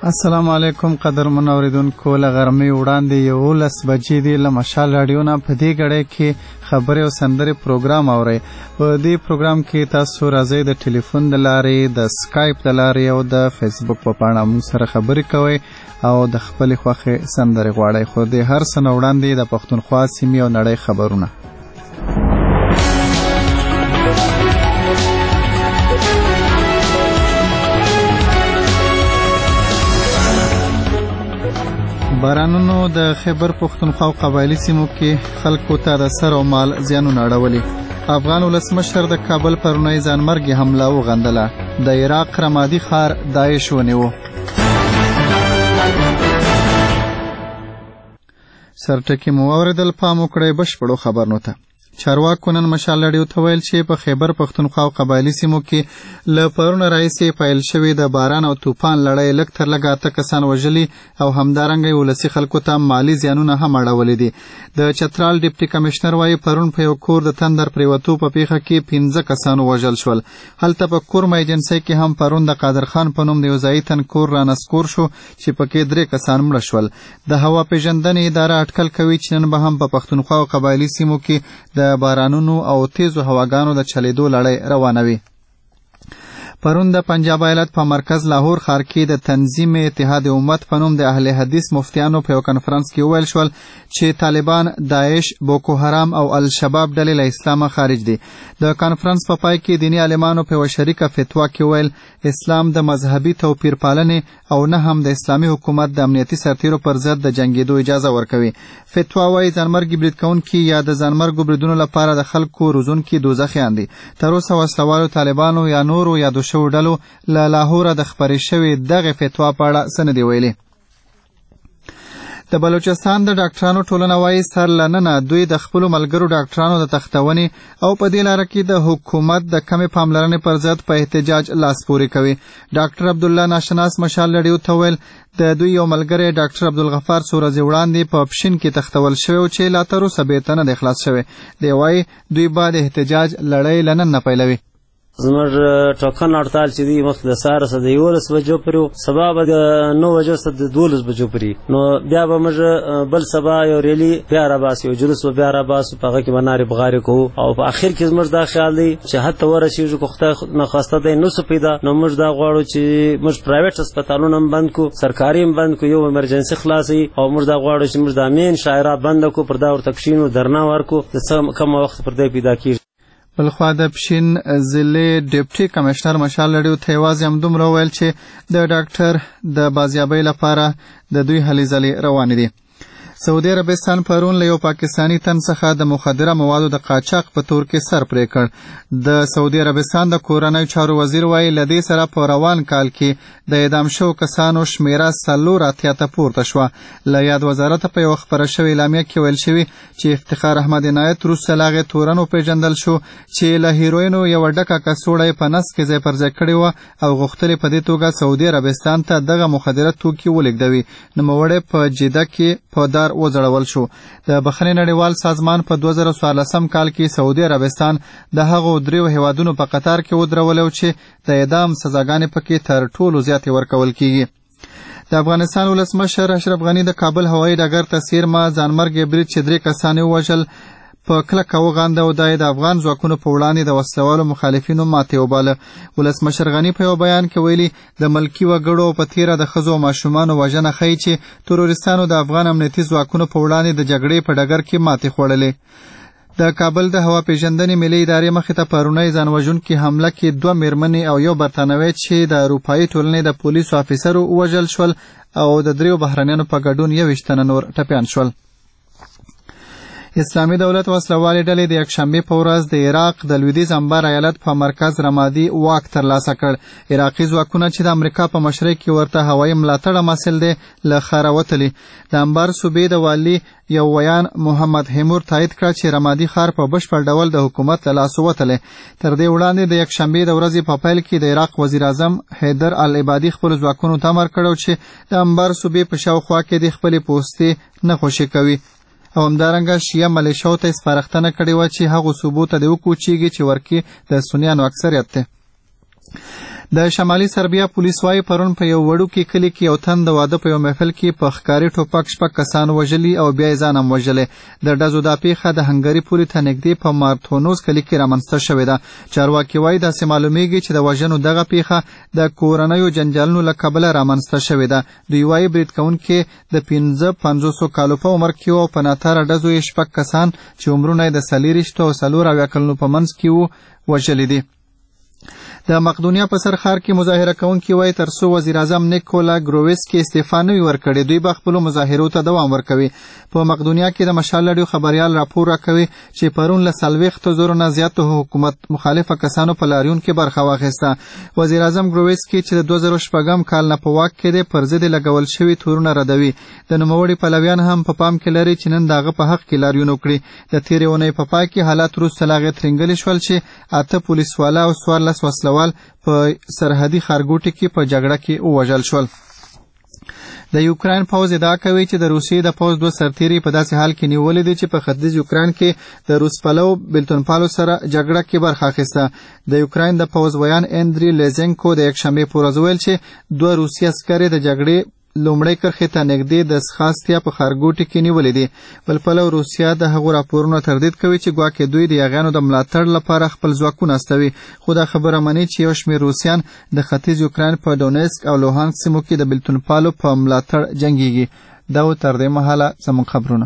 السلام علیکم قدرمن اوریدونکو، له غرمې وړاندې 11 بجې دي. له مشال راډیو نه په دې غړې کې خبرې او سندرې پروګرام اورئ. په دې پروګرام کې تاسو راځئ د ټلیفون د لارې، د سکایپ د لارې او د فیسبوک په پاڼه موږ سره خبرې کوئ او د خپلې خوښې سندرې غواړئ. خو د هر څه نه وړاندې د پښتونخوا سیمې او نړۍ خبرونه. بارانونو د خیبر پښتونخوا او قبایلي سیمو کې خلکو ته د سر او مال زیانونه اړولي. افغان ولسمشر د کابل پرونی ځانمرګي حمله وغندله. د عراق رمادي ښار داعش ونیو. سرټکي مو اوریدل، پام وکړئ بشپړو خبرونو ته. چارواکو نن مشال راډیو ته ویل چې په خیبر پښتونخوا او قبایلي سیمو کې له پرونه راهیسې پیل شوې د باران او طوفان لړۍ لږ تر لږه 8 کسان وژلي او همدارنګه ولسي خلکو ته مالي زیانونه هم اړولي دي. د چترال ډیپټي کمشنر وایي پرون په یو کور د تندر پریوتو په پیښه کې 15 کسان وژل شول. هلته په کورما ایجنسۍ کې هم پرون د قادر خان په نوم د یو ځایي تنکور رانسکور شو چې پکې 3 کسان مړه شول. د هوا پیژندنې اداره اټکل کوي چې نن به هم په پښتونخوا او قبایلي سیمو کې د بارانونو او تیزو هواګانو د چلیدو لړۍ روانه وي. پرون د پنجاب ایالت په مرکز لاهور ښار کې د تنظیم اتحاد امت په نوم د اهل حدیث مفتیانو په یو کنفرانس کې وویل شول چې طالبان، داعش، بوکو حرام او الشباب ډلې له اسلامه خارج دي. د کنفرانس په پای کې دیني عالمانو په یو شریکه فتوا کې ویل اسلام د مذهبي توپیر پالنې او نه هم د اسلامي حکومت د امنیتي سرتیرو پر ضد د جنګېدو اجازه ورکوي. فتوا وایي ځانمرګي برید کوونکي یا د ځانمرګو بریدونو لپاره د خلکو روزونکي دوزخیان دي. تر اوسه وسلوالو طالبانو یا نورو یادو شوو ډلو له لاهوره د خپرې شوې دغه فتوا په اړه څه نه دي ویلي. د بلوچستان د ډاکټرانو ټولنه وایي سر له ننه دوی د خپلو ملګرو ډاکټرانو د تختونې او په دې لاره کې د حکومت د کمې پاملرنې پر ضد په احتجاج لاس پورې کوي. ډاکټر عبدالله ناشناس مشال راډیو ته ویل د دوی یو ملګری ډاکټر عبدالغفار څو ورځې وړاندې په پښین کې تختول شوی او چې لا تر اوسه بېرته نه دی خلاص شوی. دی وایي دوی به د احتجاج لړۍ له نن نه پیلوي. زموږ ټاکن هړتال چې دی مخکې د سهار څخه د 11 بجو پورې وو، سبا به د 9 بجو څخه د 12 بجو پورې. نو بیا به موږ بل سبا یو ریلي بیا راباسو، یو جلوس به بیا راباسو، په هغه کې به نارې بغارې کوو او په آخر کې زموږ دا خیال دی چې حتی ورسېږو که خدای ناخواسته دی نو څه پیدا، نو موږ دا غواړو چې موږ پرایویټ هسپتالونه هم بند کړو، سرکاري هم بند کړو، یو ایمرجنسي خلاصوي او موږ دا غواړو چې موږ د امین شاعرات بند کړو، پر دا ورته کښېنو، درنه ورکړو، د څه کم وخت پر دی پیدا کېږي. بلخوا د پښین ضلع ډیپټي کمشنر مشال راډیو ته یوازې همدومره وویل چې د ډاکټر د بازیابۍ لپاره د دوی هلې ځلې روانې دي. سعودي عربستان پرون له یو پاکستاني تن څخه د مخدره موادو د قاچاق په تور کې سر پرې کړ. د سعودي عربستان د کورنیو چارو وزیر وایي له دې سره په روان کال کې د اعدام شوو کسانو شمیره 4 ته پورته شوه. له یاد وزارت په یو خبره شوې اعلامیه کې ویل شوي چې افتخار احمد عنایت وروسته له هغې تورن وپېژندل شو چې له هیروینو یوه ډکه کڅوړه یې په نس کې ځای پر ځای کړې وه او غوښتل په دې توګه سعودي عربستان ته دغه مخدره توکي ولېږدوي. نوموړی په جده کې په دار وځړول شو. د بخښنې نړیوال سازمان په 2014 کال کې سعودي عربستان د هغو 3 هیوادونو په قطار کې ودرولی چې د اعدام سزاګانې پکې تر ټولو زیاتې ورکول کیږي. د افغانستان ولسمشر اشرف غني د کابل هوایي ډګر ته څیرمه ځانمرګي برید چې 3 کسان یې ووژل په کلکه وغانده او دا یې د افغان ځواکونو په وړاندې د وسلوالو مخالفینو ماتې وباله. ولسمشر غني په یو بیان کې ویلي د ملکي وګړو په تیره د ښځو او ماشومانو وژنه ښیي چې تروریستانو د افغان امنیتي ځواکونو په وړاندې د جګړې په ډګر کې ماتې خوړلې. د کابل د هوا پیژندنې ملي ادارې مخې ته پرونی ځانوژونکې حمله کې 2 میرمنې او یو برتانوی چې د اروپایي ټولنې د پولیسو افیسرو ووژل شول او د 3 بهرنیانو په ګډون 21 تنه نور ټپیان شول. اسلامي دولت وسلوالې ډلې د یکشنبې په ورځ د عراق د لویدیځ انبار ایالت په مرکز رمادي واک ترلاسه کړ. عراقي ځواکونه چې د امریکا په مشرۍ کې ورته هوایي ملاتړ مسل دی له ښاره وتلي. د انبار صوبې د والي یو ویان محمد هیمور تایید کړ چې رمادي ښار په بشپړ ډول د حکومت له لاسه وتلی. تر دې وړاندې د یکشنبې د ورځې په پیل کې د عراق وزیر اعظم حیدر العبادي خپلو ځواکونو ته امر کړی چې د انبار صوبې په شاوخوا کې د خپلې پوستې نه خوشې کوي او همدارنګه شیعه ملیشاو ته سپارښتنه کړې وه چې هغو صوبو ته دې وکوچېږي چې ورکې د سنیانو اکثریت دی. د شمالي سربیا پولیس وايي پرون په یو وړوکي کلي کې یو تن د واده په یو محفل کې په ښکاري ټوپک 6 کسان وژلي او بیا یې ځان هم وژلی. د ډزو دا پیښه د هنګري پولې ته نږدې په مارتونوز کلي کې رامنځته شوې ده. چارواکي وايي داسې معلومیږي چې د وژنو دغه پیښه د کورنیو جنجالونو له کبله رامنځته شوې ده. دوی وايي برید کوونکي د 550 کالو په عمر کې وو او په ناتاره ډزو یې 6 کسان چې عمرونه یې د 40 او 40 کلونو په منځ کې وو وژلي دي. د مقدونیا په سر ښار کې مظاهره کوونکي وایي تر څو وزیر اعظم نیکولا ګروویسکي استعفا نه وي ورکړې دوی به خپلو مظاهرو ته دوام ورکوي. په مقدونیا کې د مشال راډیو خبریال راپور راکوي چې پرون له 40,000 نه زیاتو حکومت مخالفه کسانو په لاریون کې برخه واخیسته. وزیر اعظم ګروویسکي چې د 2006 کال نه په واک کې دی پر ضد لګول شوي تورونه ردوي. د نوموړي پلویان هم په پام کې لري چې نن د هغه په حق کې لاریون وکړي. د تېرې اونۍ په پای کې حالات وروسته له هغې ترینګلي شول چې 8 پولیسواله او 14 وسلوال په سرحدي ښارګوټي کې په جګړه کې ووژل شول. د یوکراین پوځ ادعا کوي چې د روسیې د پوځ 2 سرتیري په داسې حال کې نیولې دي چې په ختیځ یوکراین کې د روس پلو بلتونپالو سره جګړه کې برخه اخیسته. د یوکراین د پوځ ویان اندری لیزنکو د یکشنبې په ورځ ویل چې 2 روسي عسکر د جګړې لومړی کرښې ته نږدې د سخاستیا په ښارګوټي کې نیولې دي. بل پلو روسیه د هغو راپورونو تردید کوي چې ګواکې دوی د یاغیانو د ملاتړ لپاره خپل ځواکونه استوي، خو دا خبره مني چې یو شمېر روسیان د ختیځ یوکراین په ډونیسک او لوهانسک سیمو کې د بلتونپالو په ملاتړ جنګیږي. دا و تر دې مهاله زموږ خبرونه.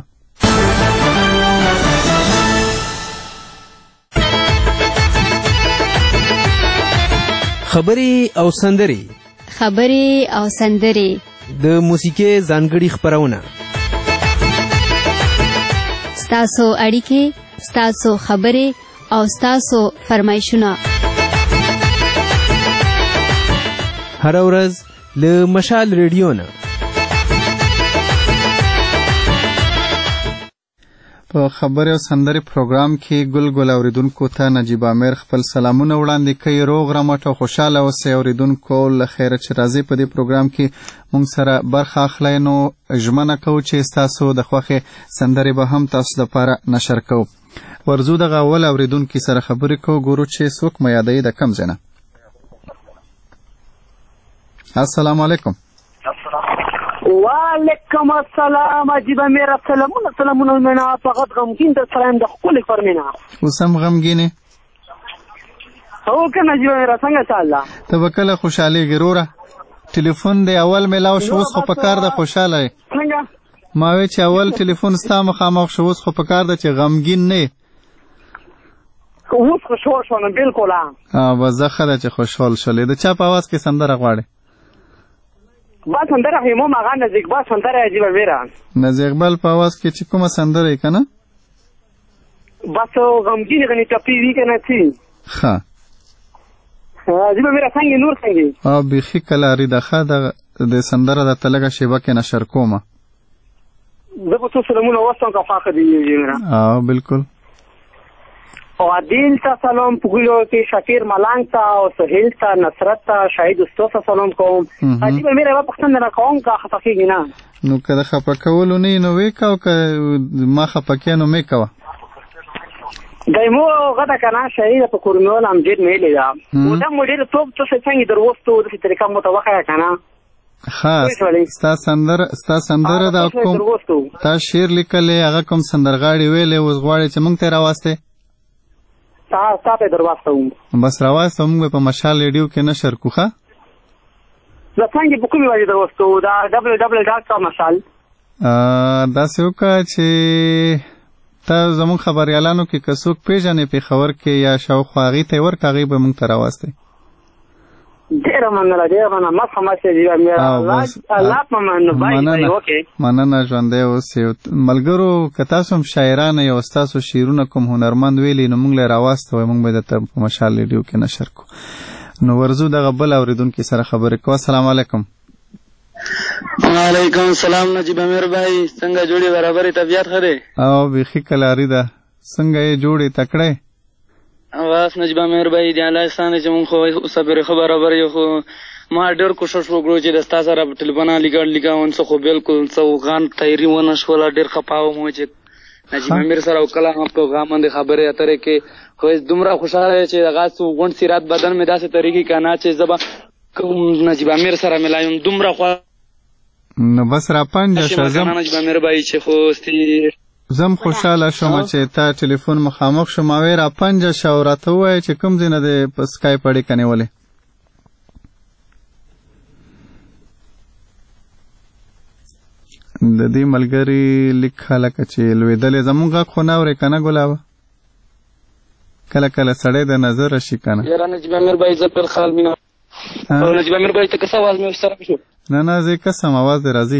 خبرې او سندرې د موسیقي ځانګړي خپرونه. ستاسو اړیکې، ستاسو خبرې او ستاسو فرمایشونه هر ورځ له مشال ریډیو نه. په خبرې او سندرې پروګرام کې ګل اوریدونکو ته نجیب امیر خپل سلامونه وړاندې کوي. روغ رمټ او خوشاله اوسئ اوریدونکو. له خیره چې راځئ په دې پروګرام کې موږ سره برخه اخلئ نو ژمنه کوو چې ستاسو د خوښې سندرې به هم تاسو لپاره نشر کوو. ورځو دغه اول اوریدونکي سره خبرې کوو، ګورو چې څوک مو یادوي د کوم ځای نه. السلام علیکم. وعلیکم السلام. عجیب میرا سلامونه منا فقط غمگین در سلام د خپل فرمینا اوس هم غمگینه او کنه عجیب میرا څنګه چاله ته وکړه خوشاله ګروره ټلیفون دی اول ملاو شو اوس خو په کار د خوشاله څنګه ما وی چې اول ټلیفون ستا مخامخ شو اوس خو په کار د چې غمگین نه اوس خوشحال شوم بالکل. وزخه ده چې خوشحال شولې. د چا په आवाज کې سندره غواړي؟ با سندره همو ماغا نزدیک با سندره عجیب میرا نزدیک بل په आवाज کې چې کومه سندره یې کنه بس غمگین غنی ټپی وی کنه چی ها عجیب میرا څنګه نور څنګه او بخی کلاری دغه د سندره د تلګه شیبه کې نشر کومه زه په څه سلامونه وستم کا فاخه دی میرا بالکل. او عادل تا سلام پوگلو که شکیر ملنگ تا و سهیل تا نصرت تا شاید استو تا سلام کوم. عجیب میره با پختن نکاوم که خفاقی نه نو که ده خفاقولو نی نو ویکاو که ما خفاقی نو میکاو دایمو غدا کنه شاید پا کرمیول هم جید میلی دا و دا مدیر توب تو سنگی در وستو دسی طریقه متوقع کنه ستا سندره دا کوم تا شیر لیکلی هغه کوم سندرغاړي ویلې اوس غواړي چې موږ ته راوسته تا په درواستم بس راوستم موږ په مشال ریډیو کې نشر کوخه دا څنګه په کومه وجه دروستو دا www.mashal دا څوک چې تا زمون خبريالانو کې کڅوک پیژنې په خبر کې یا شاوخوا غي ته ورکاغي به موږ ته راوسته ډیر مننه ما سماسه دی الله په مننه بای اوکے مننه ژوندې اوسې ملګرو کتا سم شاعرانه یو استادو شیرونه کوم هنرمند ویلی نو موږ له راوسته موږ به د مشال ریډیو کې نشر کو. نو ورزو د غبل اوریدونکو سره خبرې کو. السلام علیکم. وعلیکم السلام. نجیب امیر بھائی څنګه جوړي برابرې طبيعت خره او بخی کلاری ده څنګه یې جوړي تکړه واس نجیب امیر بھائی دی الله ستانه چې مونږ خو صبر خبره یو خو ما ډېر کوشش وکړو چې د تاسو سره ټلیفون لګاون څه خو بالکل څو غان تیاری ونه شول ډېر خپاو مو چې نجیب امیر سره او کله هم په غامند خبرې اترې کې خو دومره خوشاله چې دغه غونډ سیرات بدن مې داسې طریقې کنه چې زبا نجیب امیر سره ملایم دومره خو نو بس را پنځه شزم نجیب امیر بای چې خو زم خوشاله شوم چې تا ټلیفون مخامخ شوم او را پنځه شو راته وای چې کوم ځای نه د سکایپ اړیکه نیولې د دې ملګری لیک خلک چې لویدلې زمونږ خو نه اورې کنه ګلابه کله کله سړی د نظر شي کنه یاره نجیب امیر بای زه پر خال مینه نجیب امیر بای ته کسه आवाज مې سره شو نه زه قسم आवाज راځي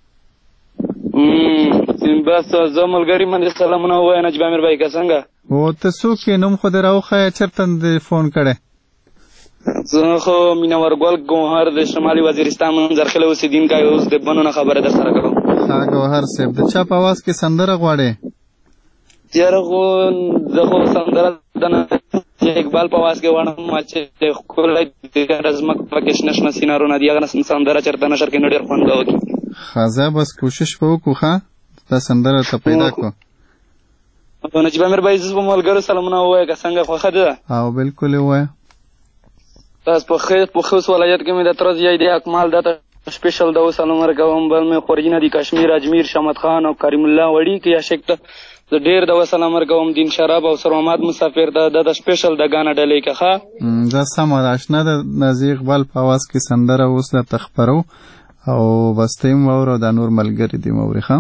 بس زه ملګری باندې سلامونه وایم نجیب امیر بای څنګه او ته څوک یې نوم خو دې راوښیه چېرته دې فون کړی زه خو مینور ګل ګوهر د شمالي وزیرستان منظرخیل اوسېدونکی اوس د بنونه خبره در سره کوم ګوهر صاحب د چا په اواز کې سندره غواړې یاره خو زه خو سندره د اقبال په اواز کې غواړم چې ښکلی د ځمکه پکې شنه شنه سینارونه دي هغه سندره چېرته نشر کې نو ډېر خوند به وکړي ښه زه بس کوشش به وکړو ښه دا سندره ته پیدا کړو نجیب امیر بای زه په ملګرو سلامونه ووایه که څنګه خوښه ده او بلکل یې ووایه تاسو په خوست ولایت کې مې د تره زیای دی اکمال دا ته سپیشل د سلام ورکوم بل مې خورجینه دي کشمیر اجمیر شمت خان او کریم الله وړي کې عاشق ته زه ډېر د سلام ورکوم دین شراب او سر محمد مسافر د سپیشل د غانا ډلې کې ښه زه سمه ده اشنا د نازي اقبال په اواز کې سندره اوس درته خپرو او بس ته یې واورو دا نور ملګري دي مورې ښه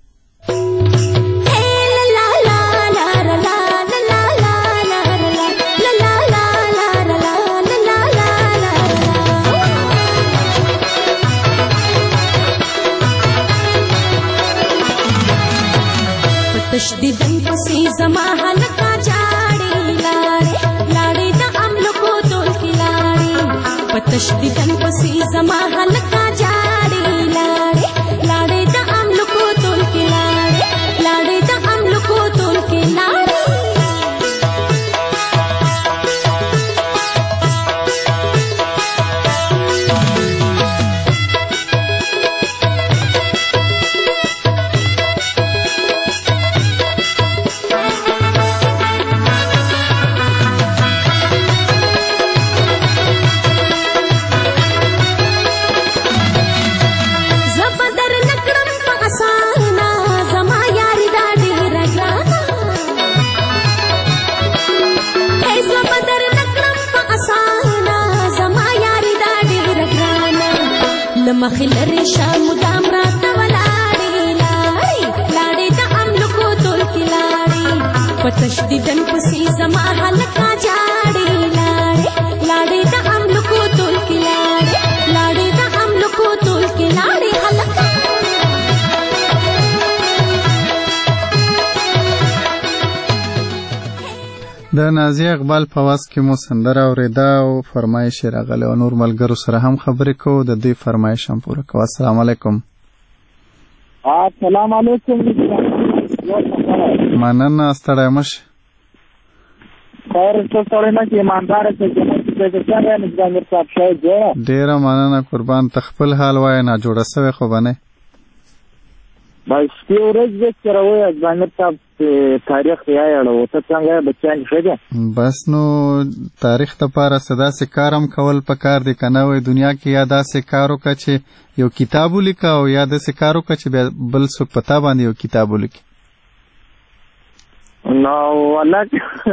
تشدیدن پسی زما حلقا جاڑی لاڑی دا عملو کو تول کی لاڑی پتشدیدن پسی زما حلقا جاڑی لاڑی دا عملو کو تول کی لاڑی دا عملو کو تول کی لاڑی مخل ریشا مدام رات ولاڑی لاڑی دا عملو کو تول کی لاڑی پتشدیدن پسی زما حلقا جاڑی لاڑی دا عملو کو تول کی لاڑی دا عملو کو تول کی لاڑی حلقا د نازي اقبال په واس کې مو سندره اورېده او فرمایش یې راغلی او نور ملګرو سره هم خبرې کوو د دې فرمایش هم پوره کوو السلام علیکم السلام علیکم مننه ستړی مه شې خیر ته ستړی نه چې ایمانداره چې څنګه نجیب امیر صاحب شاید جوړه ډېره مننه قربان ته خپل حال وایه ناجوړه سوې خو به نه بس شپې ورځ به سره وایي نجیب امیر صاحب تاریخ یې ته څنګه بچیان ښه دي بس نو تاریخ دپاره څه داسې کار هم کول پکار دی که نه وایي دنیا کې یا داسې کار وکړه چې یو کتاب ولیکه او یا داسې کار وکړه چې بیا بل څوک په تا باندې یو کتاب ولیکي نو والله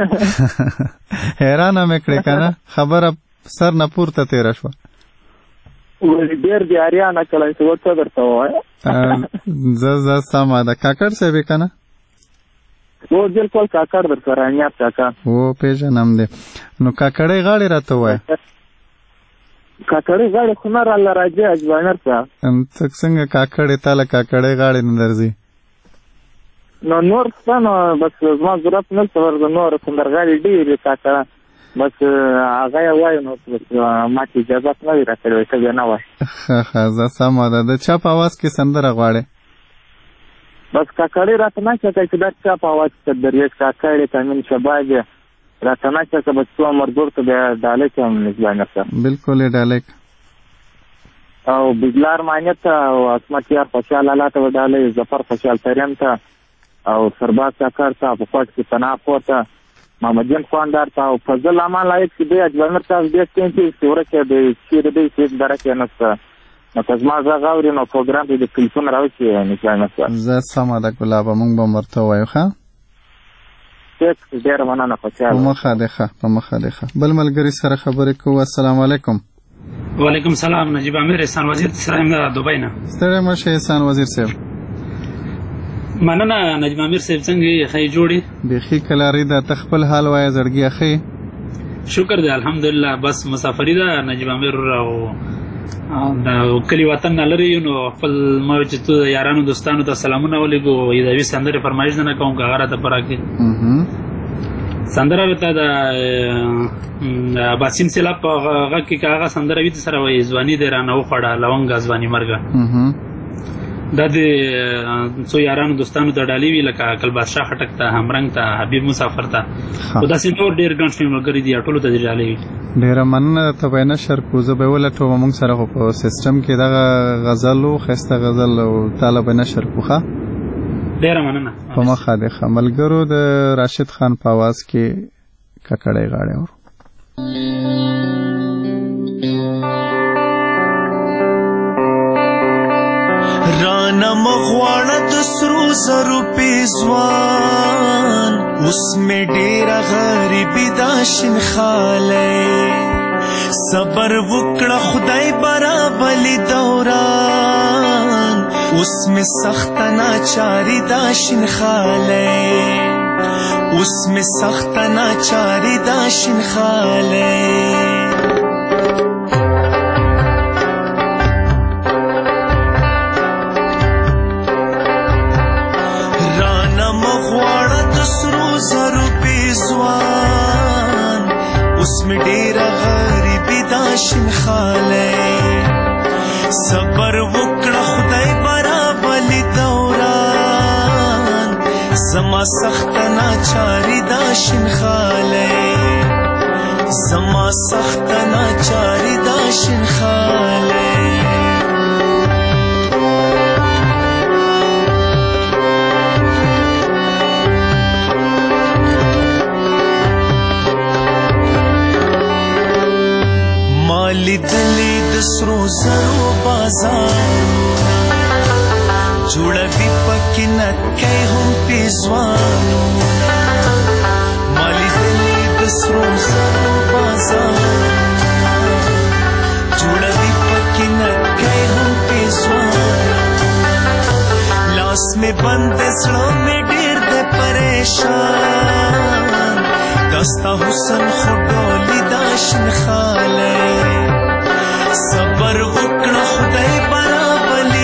حیرانه مې کړې که نه خبره سر نه پورته تېره شوه ډېر د اریانه کله چې ورته درته ووایه زه سمه ده کاکړ صاحب یې که نه او بالکل کاکړ در سره نیت کاکا او پیژنم دی نو کاکړۍ غاړې راته ووایه کاکړۍ غاړې خو نه راله راځي نجیب امیر صاحب څنګه کاکړې تا له کاکړۍ غاړې نه درځي نو نور څه نو بس زما ضرورت نشته ورته نور سندرغاړي ډېرې کاکړه بس هغه یې وایي نو ما چې اجازت نه وي راکړی وایي ته بیا نه وایي ښه زه سمه ده د چا په اواز کې سندره غواړې بس کاکړی راته نه چکه چې دا چا په اواز کې درویش کاکړی تامین شباب راته نه چکه بس تو مرګور ته بیا ډالۍ کوم نجیب امیر صاحب بالکل یې ډالۍ او بجلار مانیت ته او عصمت یار خوشحال الله ته ډالۍ ظفر خوشحال تریم ته او سرباز کاکړ ته په کوټ کې پناه پورته محمدجان خواندار ته او فضل امان لایق چې دی اجبامیر تاسو ډېر ټیم کې ورکه دی چې دی چې درکه نسته نو که زما غږ اوري نو پروګرام کې د ټلیفون راوځي نشای نسته زه سمه ده ګلاب موږ به ورته وایو ښه ډېر مننه په مخه ده بل ملګري سره خبرې کوو السلام علیکم وعلیکم السلام نجیب امیر احسان وزیر سره یم د دوبۍ نه ستړی مشه احسان وزیر صاحب مننه نجیب امیر صاحب څنګه یې ښې جوړې بیخي کلاري ده ته خپل حال وایه زړګي ښې شکر دی الحمدلله بس مسافري ده نجیب امیر او د کلي وطن نه لرې یو نو خپل ما چې تو یارانو دوستانو ته سلامونه ولیږو یوې سندرې فرمایش نه کوم که هغه راته په راکړې سندره راته د باسم سیلاب په غږ کې که هغه سندره وي سره وایي ځواني دې رانه وخوړه لونګه ځواني مرګه دا د څو یارانو دوستانو ته ډالۍ وي لکه اکل بادشاه خټک ته همرنګ ته حبیب مسافر ته خو داسې نور ډېر ګڼ شمېر ملګري دي ټولو ته دې ډالۍ وي ډېره مننه ته به یې نشر کړو زه به یې ولټوم موږ سره خو په سیسټم کې دغه غزل و ښایسته غزل او تاله به نشر کړو ښه ډېره مننه په مخه دې ښه ملګرو د راشد خان په اواز کې ککړی غاړې ور رانا مغواړه د سرو زرو پیزوان اوس مې ډېره غریبي دا شینخالی صبر وکړه خدای برابلي دوران اوس مې سخته ناچاري دا شینخالی اوس مې سخته ناچاري دا شینخالی زرو پیزوان اوس مې ډېره غریبي دا شینخالی صبر وکړه خدای برابلي دوران زما سخته ناچاري دا شینخالی زما سخته ناچاري دا شینخالی لیدلی د سرو زرو بازارونه جوړوي پکې نکۍ هم پیزوانونه ما لیدلی د سرو زرو بازارونه جوړوي پکې نکۍ هم پیزوانونه لاس مې بند زړه مې ډېر دی پریشان دستا حسن خو ډولي دا شینخالی صبر وکړه خدای برابلي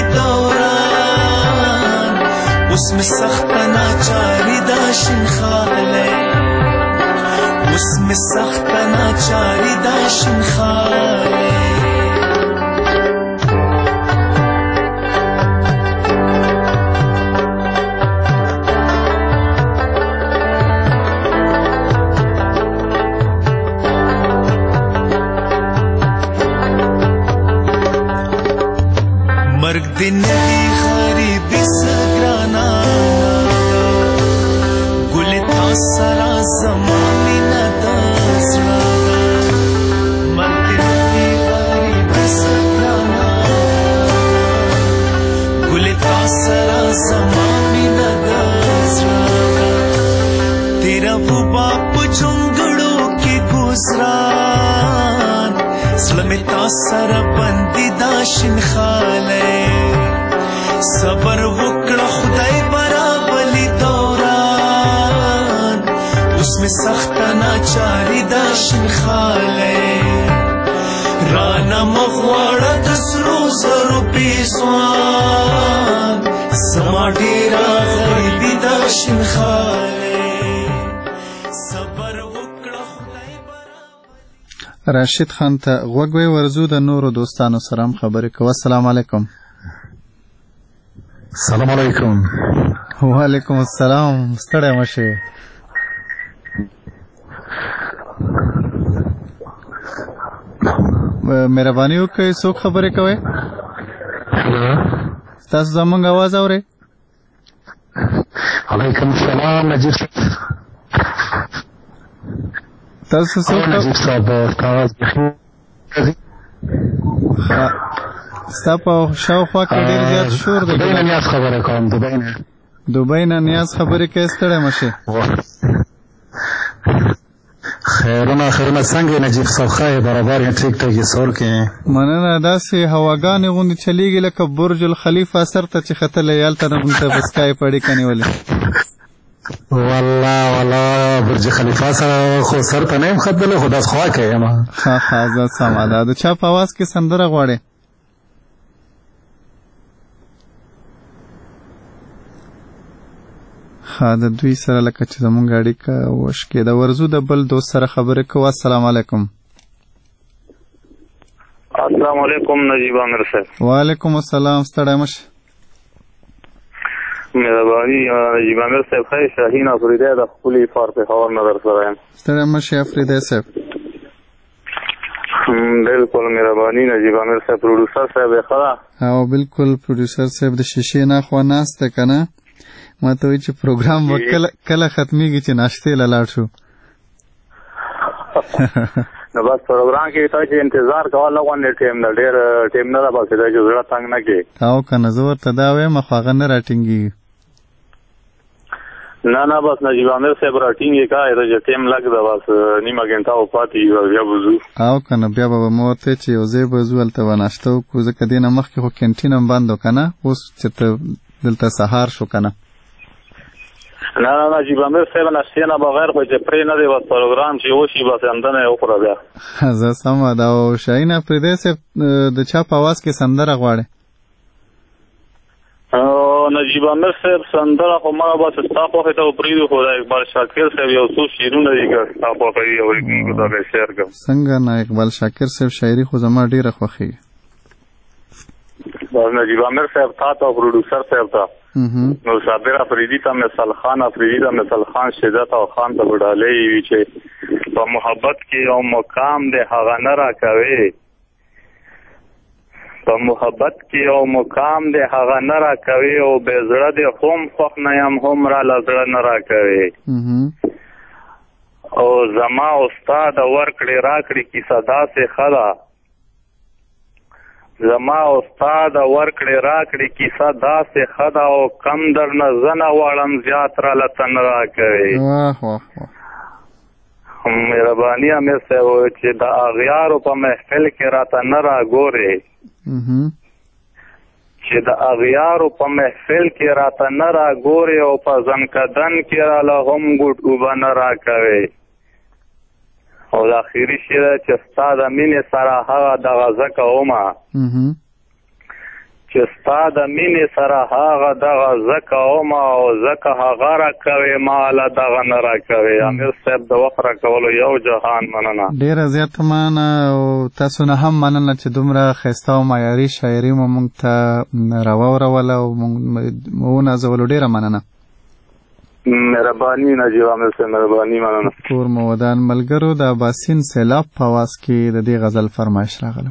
دوران اوس مې سخته ناچاري دا شینخالی اوس مې سخته ناچاري دا شینخالی مرګ دې ندی غریبي سګرانا ګلې تا سره زما مینه د زړه مرګ دې ندی غریبي سګرانا ګلې تا سره زما مینه د زړه تیرا وبا په چونګړو کې ګزران زړه مې تا سره بندي دا شینخالی صبر وکړه خدای برابلي دوران اوس مې سخته ناچاري دا شینخالی رانا مغواړه د سرو زرو پیزوان زما ډېره غریبي دا شینخالی صبر وکړه خدای راشد خان ته غوږ وی ورزو د نورو دوستانو سره هم خبرې کوو السلام علیکم السلام علیکم وعلیکم السلام ستړی مشه مهرباني وکړئ څوک خبرې کوئ تاسو زموږ اواز اورئ علیکم السلام نجیب تاسو څوک نجیب صاحب تاسو ستا په شاوخوا کې ډېر زیات شور دی. دوبۍ نه نیاز خبره کوم. دوبۍ نه نیاز خبرې کوې ستړی مه شې. خیرونه څنګه نجیب صاحب ښه برابر یې ټیک ټاک یې سور کې مننه. داسې هواګانې غوندې چلیږي لکه برج الخلیفه سر ته چې ختلی هلته نه غوندې په سکای په اړیکه نیولې. والله برج خلیفه سره خو سر ته نه یم ختلی خو داس خوا کې یم. ښه زه سمه ده. د چا په اواز کې سندره غواړې؟ ښه د دوی سره لکه چې زمونږ اړیکه وشکېده. ورځو د بل دوست سره خبرې کوو. السلام علیکم. السلام علیکم نجیب عامر صاحب. وعلیکم السلام. ستړی مه شه. مهرباني نجیب عامر صاحب. ښه شاهین افریدی د ښکلي پار پېښور نه در سره یم. ستړی مه شې افریدی صاحب. بالکل مهرباني نجیب عامر صاحب. پروډوسر صاحب یې ښه ده؟ او بالکل پروډوسر صاحب د شیشې نه خوا ناست دی که نه. ما ته وایي چې پروګرام به کله ختمیږي چې ناشتې له لاړ شو. نو بس پروګرام کې ته چې انتظار کول نه غواړې ټیم نه ډېر ټیم نه ده بس دی چې زړه تنګ نه کړې. او که نه زه ورته دا وایم خو هغه نه راټینګېږي. نه بس نجیب عامر صاحب راټینګې کا چې ټیم لږ ده بس نیمه ګنټه و پاتې بیا به ځو. او که نه بیا به مو ورته چې یو ځای به ځو هلته به ناشته وکړو ځکه دې نه مخکې خو کینټین هم بند و که نه اوس چې ته دلته سهار شو که نه. نه نجیب عامر صاحب ناشتې نه بغیر خو چې پرې نه دی بس پروګرام چې وشي بس همدنه یې وخوره بیا. زه سمه ده. او شاهین افریدی صاحب د چا په اواز کې سندره غواړې؟ نجیب عامر صاحب سندره خو ما بس ستا خوښې ته پرېږدو خو د اقبال شاکر صاحب یو څو شعرونه دي که ستا خوښه وي اورېدونکو ته به شعر کړم. څنګه نه اقبال شاکر صاحب شاعري خو زما ډېره خوښېږي. بس نجیب عامر صاحب تا ته او پروډوسر صاحب ته نو صابر افریدي ته مثال خان افریدي ته مثال خان شدت او خان ته وډالۍ وي چې په محبت کې یو مقام دی هغه نه راکوي. په محبت کې یو مقام دی هغه نه راکوي او بې زړه دی هم خوښ نه یم هم راله زړه نه راکوي. او زما او ستا د ورکړې راکړې کیسه داسې ښه ده. زما او ستا د ورکړې راکړې کیسه داسې ښه ده او کم درنه زه نه غواړم زیات راله ته نه راکوي. مهرباني امیر صاحب چې د اغیارو په محفل کې راته نه راګورې چې د اغیارو په محفل کې راته نه راګورې او په زنکدن کې راله هم ګوټ اوبه نه راکوي. او د اخري شعر چې ستا د مینې سره هغه دغه زه کومه چې ستا د مینې سره هغه دغه زه کومه او ځکه هغه راکوې ما له دغه نه راکوې. امیر صاحب د وخت راکولو یو جهان مننه. ډېره زیاته مننه او تاسو نه هم مننه چې دومره ښایسته او معیاري شاعري مو موږ ته راواوروله او موږ ونازولو. ډېره مننه. مهرباني نجیب عامر صاحب مهرباني مننه. کور مو ودان. ملګرو د اباسین سیلاب په اواز کې د دې غزل فرمایش راغلو.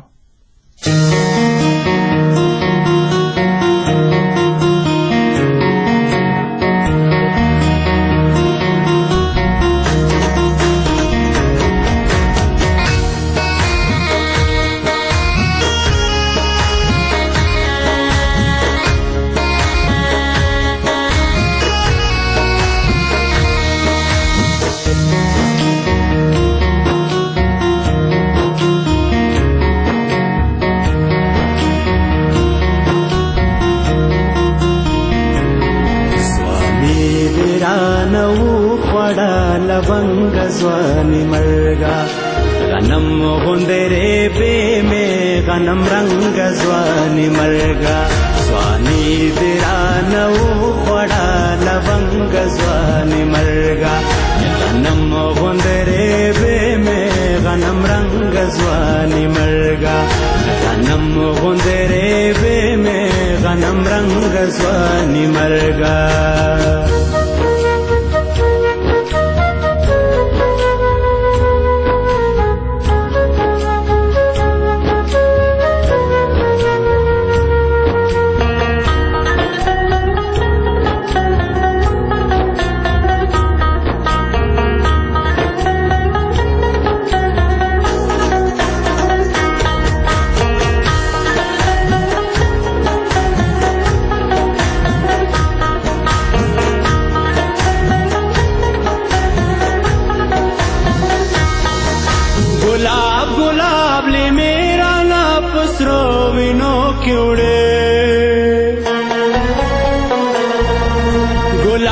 लवंग स्वामी मर्गा गनम गुंदरे बे में गनम रंग स्वानी मर्गा स्वानी दिरानौ बड़ा लवंग स्वानी मर्गा गनम गुंदरे बे में गनम रंग स्वानी मर्गा गनम गुंदरे बे में गनम रंग स्वानी मर्गा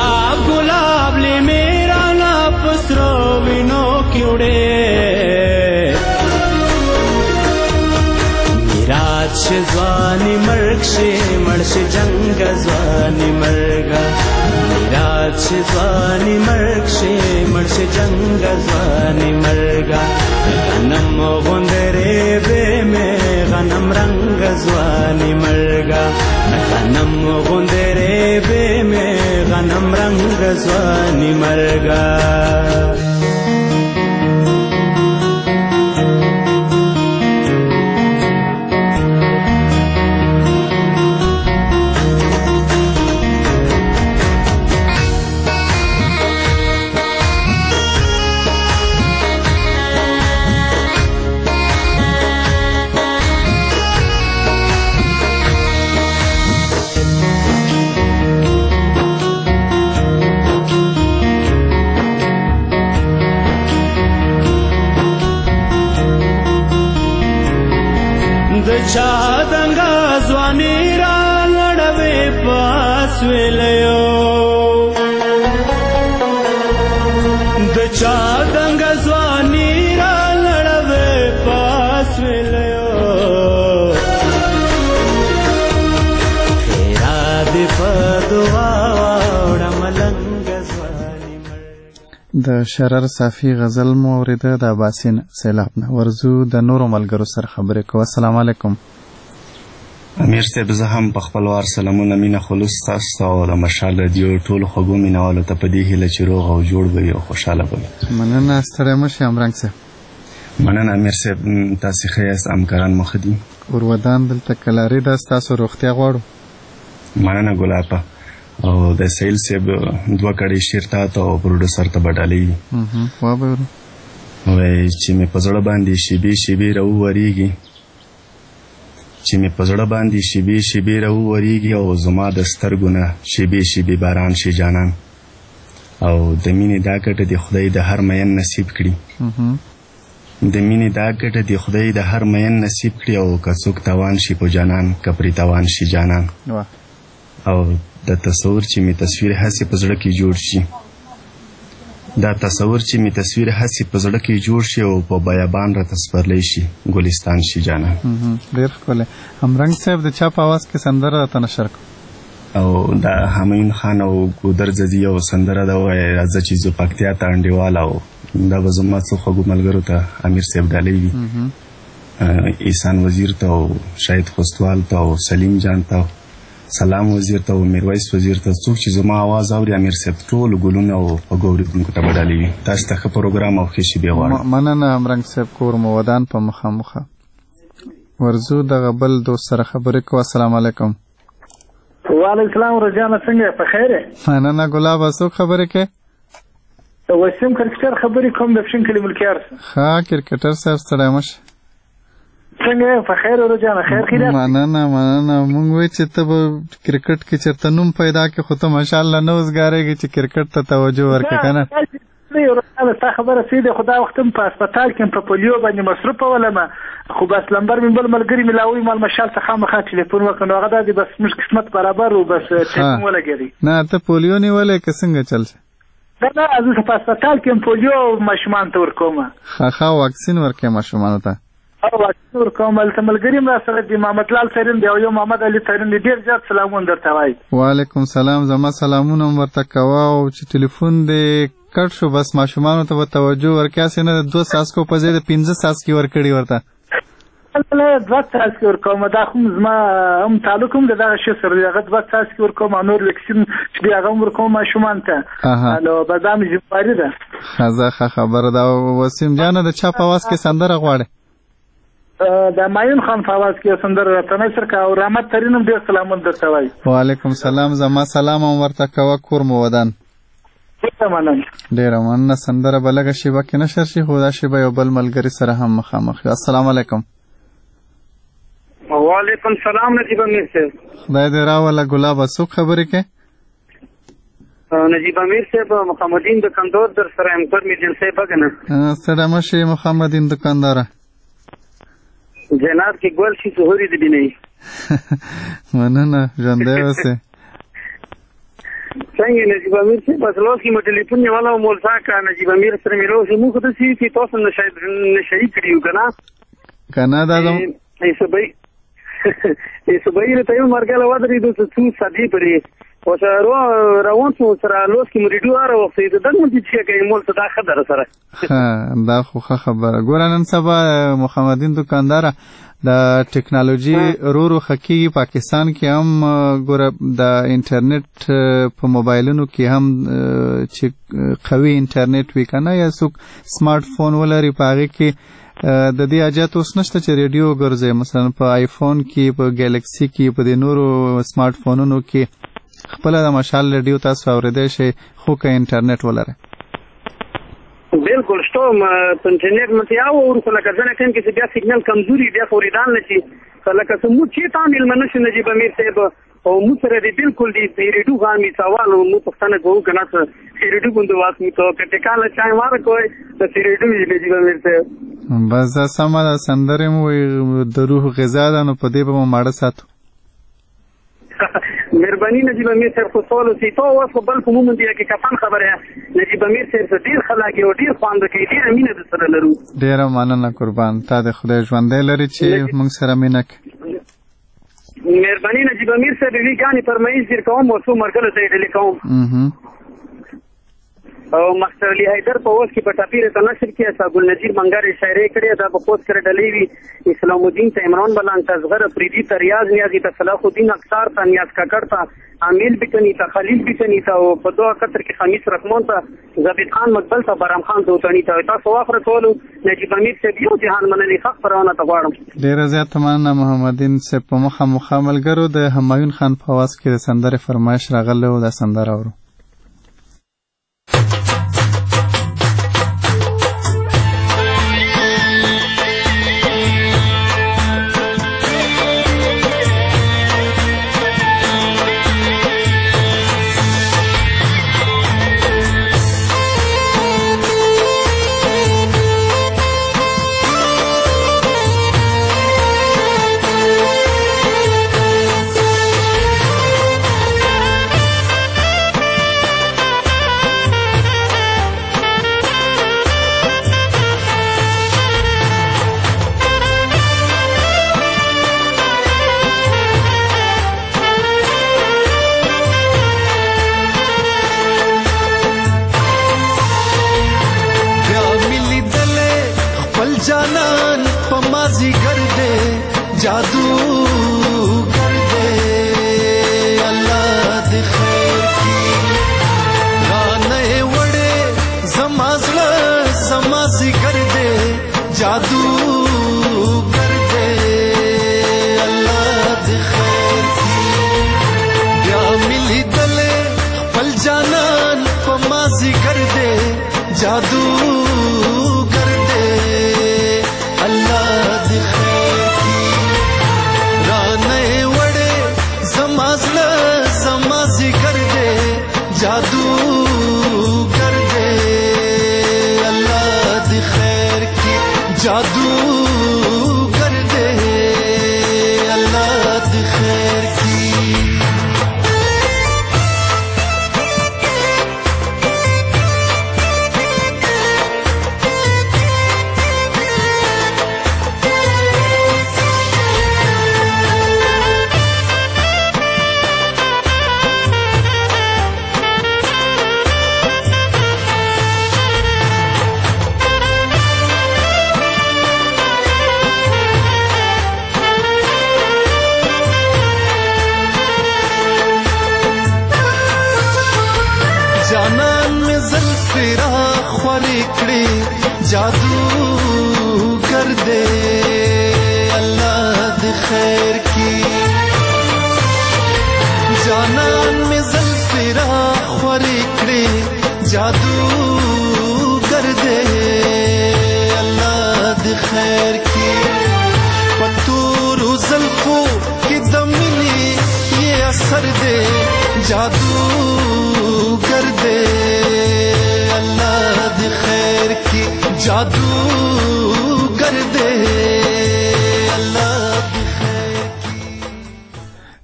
गुलाब गुलाब ले मेरा ना पसरो विनो क्योड़े मिराज जवानी मर्गशे मर्शे जंग जवानी मर्गा मिराज जवानी मर्गशे मर्शे जंग जवानी मर्गा गनम गुंदरे बे में गनम रंग जवानी मर्गा गनम गुंदरे बे में गनम रंग जवानी मर्गा चादंगा ज़वानी रा लड़वे पास वेलयो द चादंगा ज़वानी रा लड़वे पास वेलयो तेरा दे पदवा मलंग ज़वानी د شرر صافی غزل مو اوریده د عباسین سیلاب نه ورزو د نورو ملګرو سره خبرې کوو. السلام علیکم. امیر صاحب زه هم په خپل وار سلامونه مینه خلوص تاسو او د مشال رادیو ټولو خوږو مینوالو ته په دې هیله چې روغ او جوړ به وي او خوشحاله به وي. مننه ستړی مه شئ امرنګ صاحب. مننه امیر صاحب تاسې ښه یاست همکاران مو ښه دي. ورودان دلته کلاري ده ستاسو روغتیا غواړو. مننه ګلابه او د سیل صاحب دوه کړي شعر ته او پروډوسر ته بډالۍ وایي چې مې په زړه باندې شیبې شیبې راوورېږي چې مې په زړه باندې شیبې شیبې راوورېږي او زما د سترګو نه شیبې شیبې باران شي جانان او د مینې دا ګټه د خدای د هر مین نصیب کړي د مینې دا ګټه د خدای د هر مین نصیب کړي او که څوک توان شي په جانان که پرې توان شي جانان او د تصور چې می تصویر هسې په زړه کې جوړ شي دا تصور چې می تصویر هسې په زړه کې جوړ شي او په بیابان راته سپرلی شي ګلستان شي جانان. ډېر ښکلی. همرنګ صاحب د چا په اواز کې سندره راته نشر کړو؟ او دا همایون خان او ګودر زدي او سندره ده وایي راځه چې زه پکتیا ته انډیوال او دا به زما څو خوږو ملګرو ته امیر صاحب ډالۍ وي احسان وزیر ته او شاهد خوستوال ته او سلیم جان ته سلام وزیر ته او میرویس وزیر ته څوک چې زما آواز اوري امیر صاحب ټول ګلونه او خوږو اورېدونکو ته به ډالۍ وي. تاسو ته ښه پروګرام او ښې شېبې غواړم. مننه همرنګ صاحب. کور مو ودان په مخامخه ورزو دغه بل دوست سره خبرې کوو. السلام علیکم. وعلیکم السلام. رجانه څنګه په خیر یې؟ مننه ګلابه. څوک خبرې کوي؟ وسیم کرکټر خبرې کوم د پښین کلي ملکیار. ښه کرکټر صاحب ستړی مه شئ. څنګه په خیر رجانه خیر خیریت؟ مننه مونږ وایو چې ته به کرکټ کې چېرته نوم پیدا کړې خو ته ماشاءالله نه وزګارېږې چې کرکټ ته توجه ورکړې که نه؟ ستا خبره صحیح ده خو دا وخت هم په هسپتال کې په پولیو باندې مصروفه ولمه خو بس لمبر مې بل ملګري ملاوي مال مشال څخه خامخا ټلیفون وکړ نو هغه دا دی بس موږ قسمت برابر و بس ټلیفون ولګېدی. نه ته پولیو نیولې که څنګه چل شي؟ نه زه په هسپتال کې پولیو ماشومان ته ورکوم. ښه واکسین ورکوې ماشومانو ته؟ او واکسین ورکوم. هلته ملګري م راسره دي محمد لال ترین دی او یو محمد علي ترین دی. ډېر زیات سلامونه درته وایي. وعلیکم سلام. زما سلامونه هم ورته کوه او چې ټلیفون دې کټ شو بس ماشومانو ته به توجه ورکړې هسې نه د 2 څاڅکو په ځای د 15 څاڅکي ورکړي ورته؟ نه 2 څاڅکي ورکوم. دا خو زما هم تعلق هم د دغه شی سره دی. هغه 2 څاڅکي ورکوم او نور ویکسین چې دی هغه هم ورکوم ماشومان ته. نو به دا مې ذمهواري ده. ښه خبره ده. وسیم جانه د چا په اواز کې سندره غواړې؟ د مایون خان په اواز کې سندره راته نشر کا او رحمت ترین هم ډېر سلامونه درته وایي. وعلیکم سلام. زما سلام هم ورته کوه. کور مو ودان. ډېره مننه. سندره به لږه شیبه کې نشر شي خو دا شیبه یو بل ملګري سره هم مخامخ یو. السلام علیکم. وعلیکم سلام نجیب امیر صاحب. خدای دې راوله ګلابه. څوک خبرې کوي؟ نجیب امیر صاحب محمدین دکاندار در سره همکار میرجان صاحب بگنه. ستړی مه شئ محمدین دکانداره. جنات کې ګل شي ظهوري دې بینئ. مننه ژوندی اوسئ. څنګه نجیب امیر چې بس لوس کې مو ټلیفون نیولا مول ساکا نجیب امیر سره مې لوس مو خو د سی چې تاسو نشي کړیو کنه دا زم ایسبای ته یو مرګله ودرې د څو صدې پرې او سره روان څو سره لوس کې مریډو اره وخت د دغه چې کوي مول ته دا خبره سره دا خو خبره ګورنن سبا محمدین دکاندار د ټیکنالوژي رورو حقيقي پاکستان کې هم ګوره د انټرنیټ په موبایلونو کې هم چې قوي انټرنیټ وی کنه یا څوک سمارټ فون ولري پاغي کې د دې اجازه اوس نشته چې ریډیو ګرځي مثلا په آیفون کې په ګلیکسي کې په د نورو سمارټ فونونو کې خپل د مشال ریډیو تاسو اوریدئ شي خو که انټرنیټ ولري بالکل شته په انټرنیټ مته او ورته لکه ځنه کوم کې بیا سیګنال کمزوري بیا فوریدان نشي لکه څنګه چې تعامل منشي نجیب امیر صاحب او مو سره دی بالکل دی ریډیو غامي سوال مو پښتنه کوو کنه چې ریډیو کوم د واسمي ته کته کاله چای مار کوی د ریډیو نجیب امیر صاحب بس سم د سندره مو د روح غذا ده نو په دې به ماړه ساتو مهرباني نجیب امیر صاحب خو سوال سي تو اوس بل په مومن دی کې کفن خبره نجیب امیر صاحب ډیر خلاګي او ډیر خواند کوي ډیر امینه سره لرو ډیر مننه قربان تا د خدای ژوندې لري چې موږ سره مینه مهرباني نجیب امیر صاحب وی ګانی فرمایش در کوم او څو مرګله ته ډیلی کوم او مستر علی حیدر په اوس کې په ټاپیره ته نشر کې اساګل نذیر منګاری شاعري کړې دا په پوسټ کړه ډلې وی اسلام الدین ته عمران بلان تصغر فریدی ته ریاض نیازی ته صلاح الدین اکثر ته نیاز کاکړ ته عامل بکنی ته خلیل بکنی ته او په دوه قطر کې خمیس رحمان ته زبید خان مقبل ته برام خان دوتانی ته تاسو واخره ټول نجیب امیر صاحب یو جهان منلي حق پرونه ته غواړم ډیر زیات مننه محمدین صاحب په مخاملګرو د همایون خان په واس کې د سندره فرمایش راغله او د سندره ورو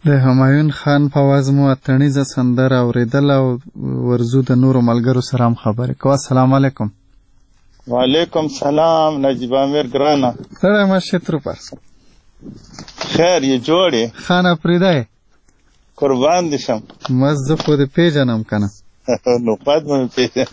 د همایون خان په आवाज مو اتڼیزه سندره اورېدل او ورزو د نورو ملګرو سره هم خبرې کوه. السلام علیکم. وعلیکم سلام نجیب امیر ګرانه. سره مشه تروپر خیر یې جوړې خان افریده قربان دي شم. مزه خو دې پیژنم کنه. نو پات مې پیژنم.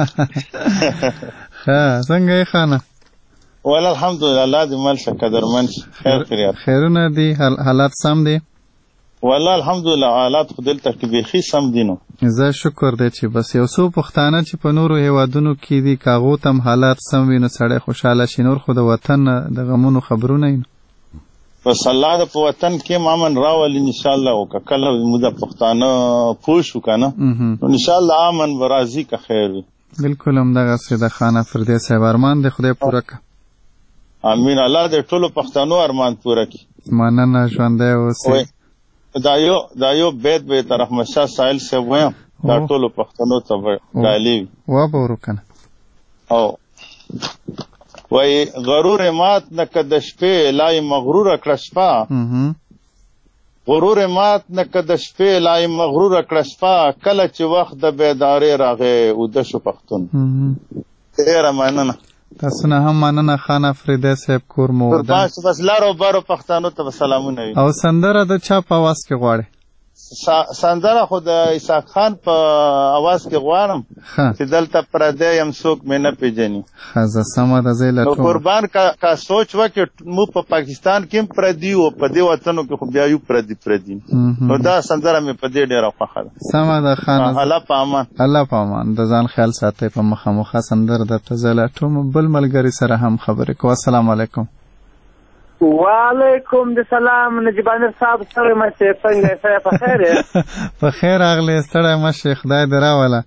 ها څنګه یې خانه؟ ول الحمدلله الله دې مل شه قدرمن خیر خیریت. خیرونه دي حالات سم دي؟ والله الحمدلله حالات خو دلته کې بیخي سم دي نو. زه شکر دی چې بس یو څو پښتانه چې په نورو هیوادونو کې دي کاغو تم حالات سم وي نو سړی خوشحاله شي. نور خو د وطن د غمونو خبرونه یې بس الله د په وطن کې امن راولي ان شاء الله. او کله موږ پښتانه پوه شو کنه نو ان شاء الله امن برازي که خیر وي. بالکل همدغه څه د خان افریدی صاحب ارمان دی خدای پوره کړه. امین الله دې ټولو پښتنو ارمان پوره کړي. مننه ژوندی اوسئ. دا یو بیت به تر احمد شاه سائل سے وایم دا ټولو پښتنو ته ډالي وا بورو کنه. او وای غرور مات نکد شپې لای مغرور کړه شپه. غرور مات نکد شپې لای مغرور کړه شپه کله چې وخت د بیدارې راغې او د شو پښتون. ډیره مننه. تاسو نه هم مننه خان افریدی صاحب کور مو ودان. بس لارو بارو پښتنو ته سلامونه وي. او سندره د چا په आवाज کې غواړي؟ سندره خو د اسحاق خان په आवाज کې غواړم چې دلته پردی يم څوک مې نه پیژني. خزه سمه ده زیله ټول قربان کا سوچ وکړ مو په پاکستان کې پردی او په دې وطنو کې خو بیا یو پردی نو دا سندره مې په دې ډیره خوښه ده. سمه ده خان. الله په امان. الله په امان. د ځان خیال ساتئ. په مخه سندره د تزله ټوم بل ملګری سره هم خبرې کوه. السلام علیکم. وعلیکم السلام نجیب امیر صاحب سره مشه څنګه یې په خیر یې؟ په خیر اغلی ستړی مشه خدای دې راوله.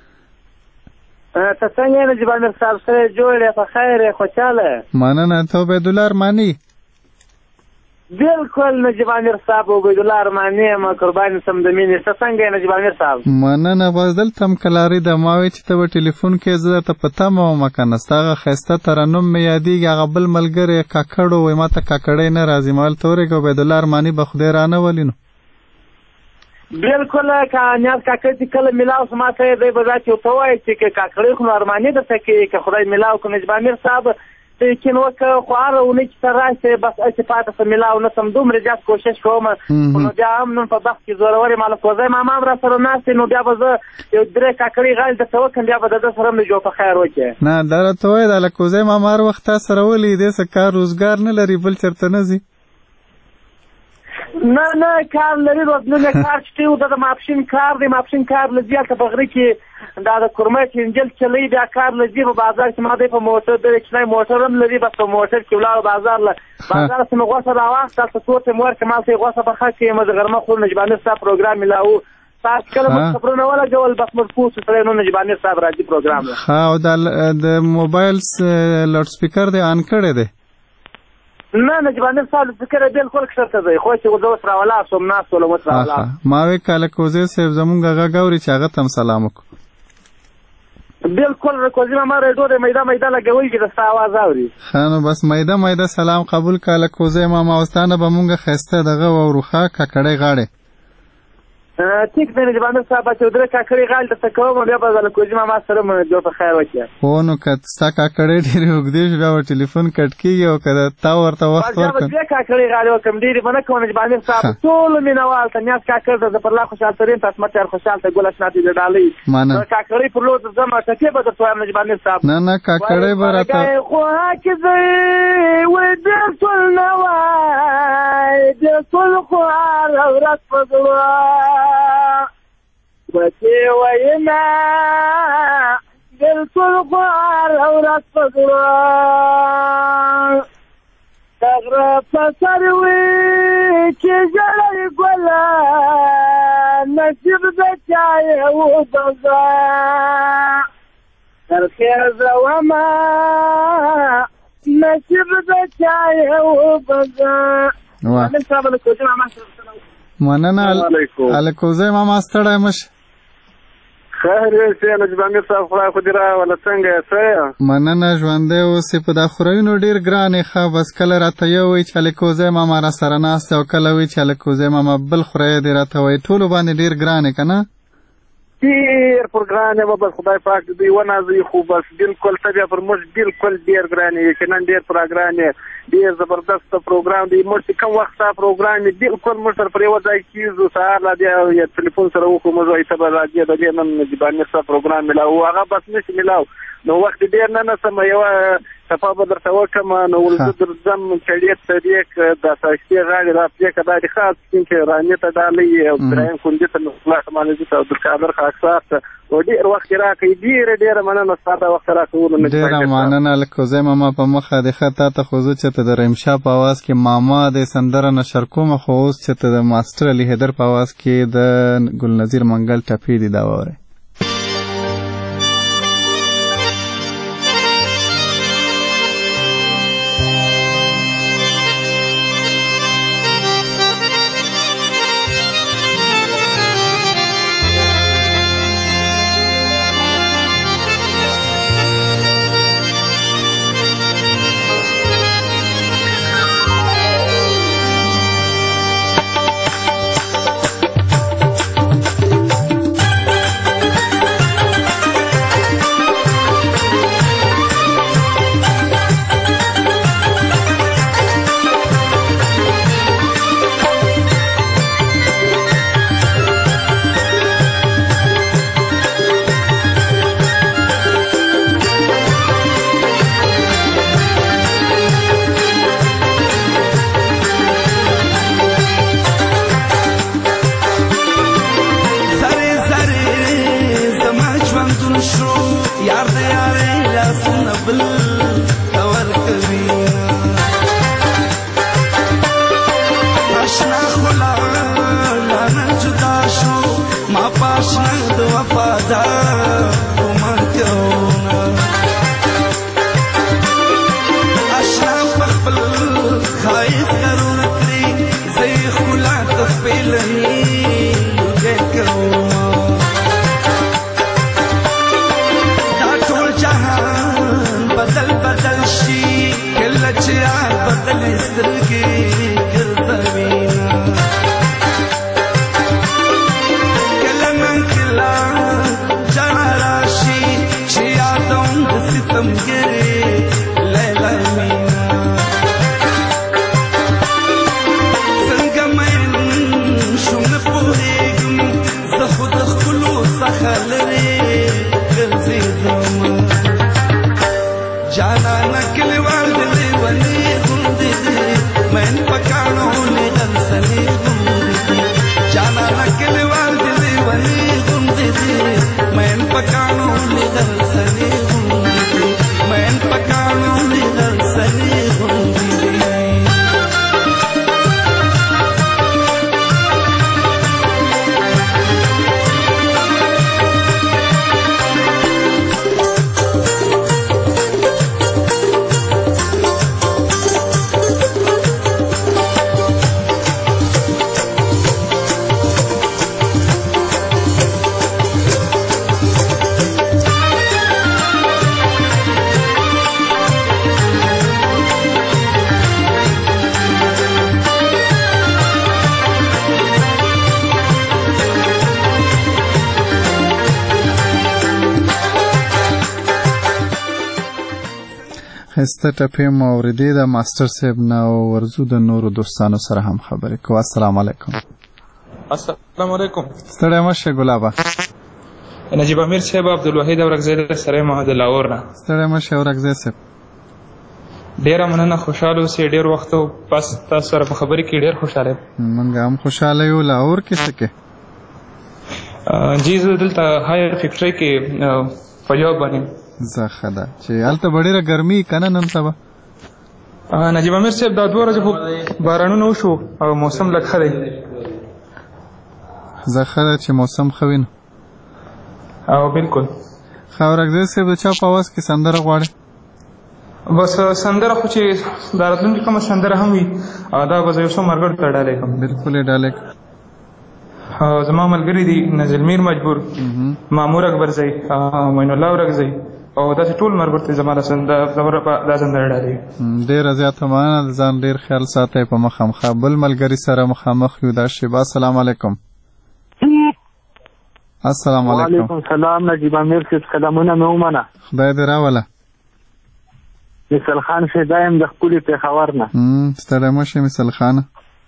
ته څنګه یې نجیب امیر صاحب سره جوړ یې په خیر یې خوشحاله؟ مننه. ته عبیدالله ارماني؟ بالکل نجیب امیر صاحب عبیدالله ارماني یم قربان سم د مینې. ته څنګه یې نجیب امیر صاحب؟ مننه. بس دلته هم کلاري ده. ما وایي چې ته به ټلیفون کې زه درته په تمه ومه که نه ستا هغه ښایسته ترنم مې یادېږي هغه بل ملګری کاکړ و وایي ما ته کاکړی نه راځي. ما ویل ته ورېږه عبیدالله ارماني به خدای رانه ولي نو. بالکل که نیاز کاکړ چې کله میلاو شو ما ته یې دی به دا چې ورته ووایي چې که کاکړی خو نو ارماني درته کوي که خدای میلاو کړو. نجیب امیر صاحب یقین وکړه خو هره اونۍ چې ته راشې بس هسې پاته څه میلاو نه شم. دومره زیات کوشش کوم خو نو بیا هم نن په بخت کې زورورې ماله کوزی ماما هم را سره ناست نو بیا به زه یو درې کاکړي غالي درته وکړم بیا به د ده سره هم د جو په خیر وکړې. نه دا راته وایه دا له کوزی ماما هر وخت تا سره ولي دې څه کار روزګار نه لري بل چېرته نه ځي؟ نه کار لري روزنونه کار چې و د ماپښین کار دی. ماپښین کار له زیاته په غره کې دا د کورمټ انجل چلی بیا کار له زی په بازار کې ما دی په موټر د کښنی موټر هم لري بس په موټر کې ولاړ بازار له بازار سم غوسه راوخته ته څوته مور کې مال ته غوسه په خکه مې د غرمه خور نجیب امیر صاحب پروګرام ملاو تاسو کله مو خبرونه ولا جوړ بس مرفوع سره نو نجیب امیر صاحب راځي پروګرام. ها او د موبایل لاوډ سپیکر دی ان کړی دی؟ نه نجیب امیر صاحب فکر بالکل کښته دی خو چې زه اوس راولا سوم ناست ولم اوس راولا. ما وی کله کوزی صاحب زمونږ غږ اوري چې هغه ته هم سلام وکړو. بالکل کوزی ما ریډیو د میده لګوي چې د ستا آواز اوري. ښه نو بس میده سلام قبول کاله کوزی ماما اوستانه به مونږ ښایسته دغه واوروښه کاکړی غاړې. ټیک دی نجیب امیر صاحب چې درې کاکړي غاړې درته کوم بیا به د کوزي ماما سره مو جو په خیر وکړې. هو نو که ستا کاکړۍ ډېرې اوږدې شي بیا به ټلیفون کټ کېږي او که تا ورته وخت بیا به دوې کاکړي غاړې وکړم ډېرې به نه کوم نجیب امیر صاحب ټولو مینهوال ته نیاز کاکړ ته ظفرالله خوشحال ترین ته اسمت یار خوشحال ته ګل اشنا ته د ډالۍ کاکړۍ پر لور ځم ټکې به درته وایم نجیب امیر صاحب. نه کاکړۍ به راته خو حافظې وې بېلتون نه وای بېلتون خو هره ورځ په زړه وتی وینا بلکل خوار او رات پگرا تغرب پسروی که جلال گلا نصیب بچای او بزا در خیز وما نصیب بچای او بزا. مننه الکوزی ماما ستړی مشه. خیر یې نجیب امیر صاحب خدای خو دې راوله څنګه یې څه مننه ژوندی اوسې په دا خورایونو ډېر ګرانې ښه بس کله راته یو وایي چې الکوزی ماما را سره ناست او کله وایي چې الکوزی ماما بل خورایه دې راته وایي ټولو باندې ډېر ګرانې که نه ډېر پر ګران یم بس خدای پاک دې دوی ونازوي خو بس بالکل ته بیا پر موږ بالکل ډېر ګران یې یقینا ډېر پر ګران یې ډېر زبردست پروګرام دی موږ چې کوم وخت ستا پروګرام یې بالکل موږ سره پر یوه ځای کېږو سهار لا بیا یا تلیفون سره وکړو موږ وایي ته به راځې د دې نن نجیب امیر صاحب پروګرام میلاو هغه بس نشي میلاو نو وخت ډېر نه نسم یوه ټپه به درته وکړم نو زه درځم چړې طریق د ساشتې غاړې را پرېکړه دا دې خاص سپین چې رانې ته ډالۍ او ابراهیم کندي ته خلاص مالجي ته عبدالقادر خاکسار ته نو ډېر وخت یې راکوي ډېره مننه ستا دا وخت راکولو ډېره مننه الکوزی ماما په مخه دې ښه تا ته خو زه چې ته د رحیمشاه په اواز کې ماما د سندره نشر کومه خو اوس چې ته د ماسټر علي حیدر په اواز کې د ګلنظیر منګل ټپې دي دا واورئ خسته ټپې مو اورېدې د ماسټر صاحب نه ورځو د نورو دوستانو سره هم خبرې کوو السلام علیکم السلام علیکم ستړی مه شې ګلابه نجیب امیر صاحب عبدالوحید اورکزی سره یم د لاهور نه ستړی مه شې اورکزی صاحب ډېره مننه خوشحاله اوسئ ډېر وخت بس تاسو سره په خبرې کې ډېر خوشحاله یم موږ هم خوشحاله یو لاهور کې څه کې جی زه دلته هایر فیکټرۍ کې په جواب باندې زه ښه ده چې هلته به ډېره ګرمي که نه نن سبا نجیب امیر صاحب دا 2 ورځې خو بارانونه وشو او موسم لږ ښه دی زه ښه ده چې موسم ښه وي نو او بالکل ښه اورکزی صاحب د چا په اواز کې سندره غواړې بس سندره خو چې د راتلونکي کومه سندره هم وي دا به زه یو څو ملګرو ته ډالۍ کوم بالکل یې ډالۍ زما ملګري دي نزلمیر مجبور، مامور اکبرزی، معین الله ورکزی او داسې ټول مربوط دي زما دا سندره ډالۍ. ډېره زیاته مننه، د ځان ډېر خیال ساتئ. په مخامخ بل ملګري سره مخامخ یو. دا شیبه السلام علیکم. السلام علیکم. وعلیکم السلام. نجیب امیر صاحب سلامونه مې ومنه. خدای دې راوله. مثل خان شیدا یم د ښکلي پېښور نه. ستړی مه شې مثل خانه.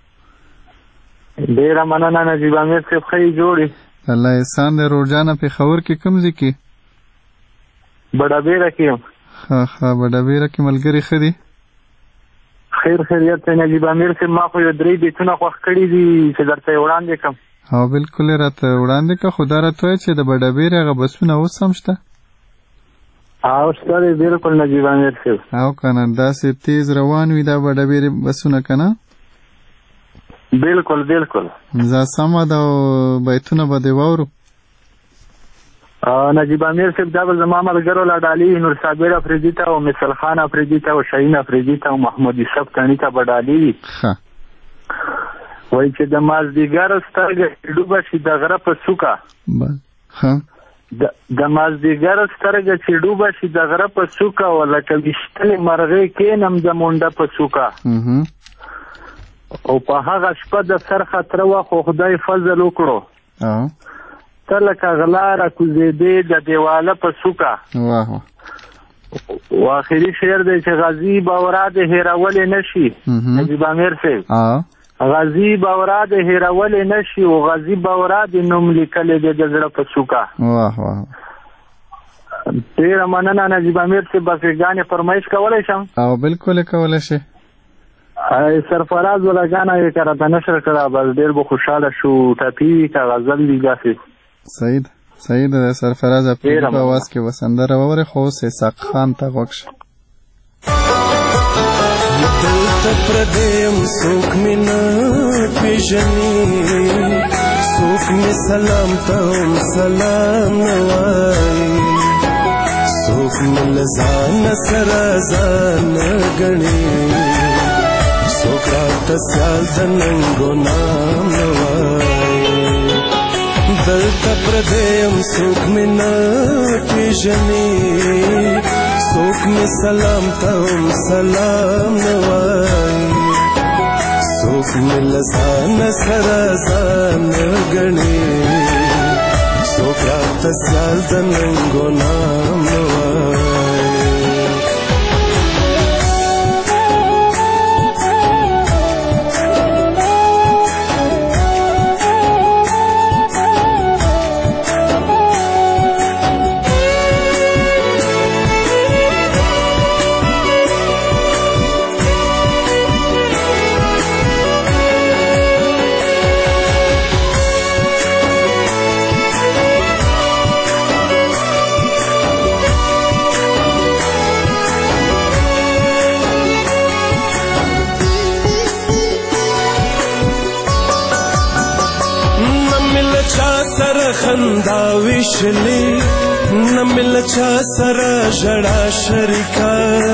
ډېره مننه نجیب امیر صاحب، ښه جوړې. الله احسان دی. روډجانه پېښور کې کوم ځای کې؟ بډابېره کې یم. ښه بډابېره کې ملګري ښه دي؟ خیر خیریت دی نجیب امیر صاحب. ما خو یو 3 بیتونه خوښ کړي دي چې درته یې وړاندې کړم. او بالکل یې راته وړاندې کړه، خو دا راته وایه چې د بډابېرې هغه بسونه اوس هم شته؟ او شته دی بالکل نجیب امیر صاحب. او که نه داسې تیز روان وي دا بډابېرې بسونه که نه؟ بالکل بالکل. زه سمه ده او بیتونه به دې واورو. نجیب امیر صاحب دا به زما ملګرو لا ډالۍ نور صابر افریدي ته او مثل خان افریدي ته او شاهین افریدي ته او محمد یوسف تاني ته به ډالۍ وي. وایي چې د مازدیګر سترګه ډوبه شي د غره په څوکه. د مازدیګر سترګه چې ډوبه شي د غره په څوکه، او لکه ویشتلې مرغۍ کینم د مونډه په څوکه. او په هغه شپه د سر خطره وه خو خدای فضل وکړو، ته لکه غلا راکوزېدې د دیواله په څوکه. او آخري شعر دی چې غازي باورا د هېرولې نه شي. نجیب امیر صاحب غازي باورا د هېرولې نه شي، او غازي باورا د نوم لیکلی دی د زړه په څوکه. ډېره مننه نجیب امیر صاحب. بس ګانې فرمایش کولی شم؟ او بالکل یې کولی شي. سرفراز ولاګانه یې که راته نشر کړه بس ډېر به خوشحاله شو. ټپي وي که غزل وي داسې. صحیح ده. سرفراز اپریدي په اواز کې به سندره واورې، خو اوس اسحاق خان ته غوږ شه. دلته پردی یم څوک مې نه پېژني، څوک مې سلام ته هم سلام نه وایي، څوک مې له ځانه سره ځان نه ګڼي، څوک راته سیال د ننګو نام نه وایي. دلته پردی یم څوک مې نه پېژني، څوک مې سلام ته هم سلام نه وایي، څوک مې له ځانه سره ځان نه ګڼي، څوک راته سیال د ننګو نام نه وایي. خندا ویشلی نه مل چا سره ژړا شریکه،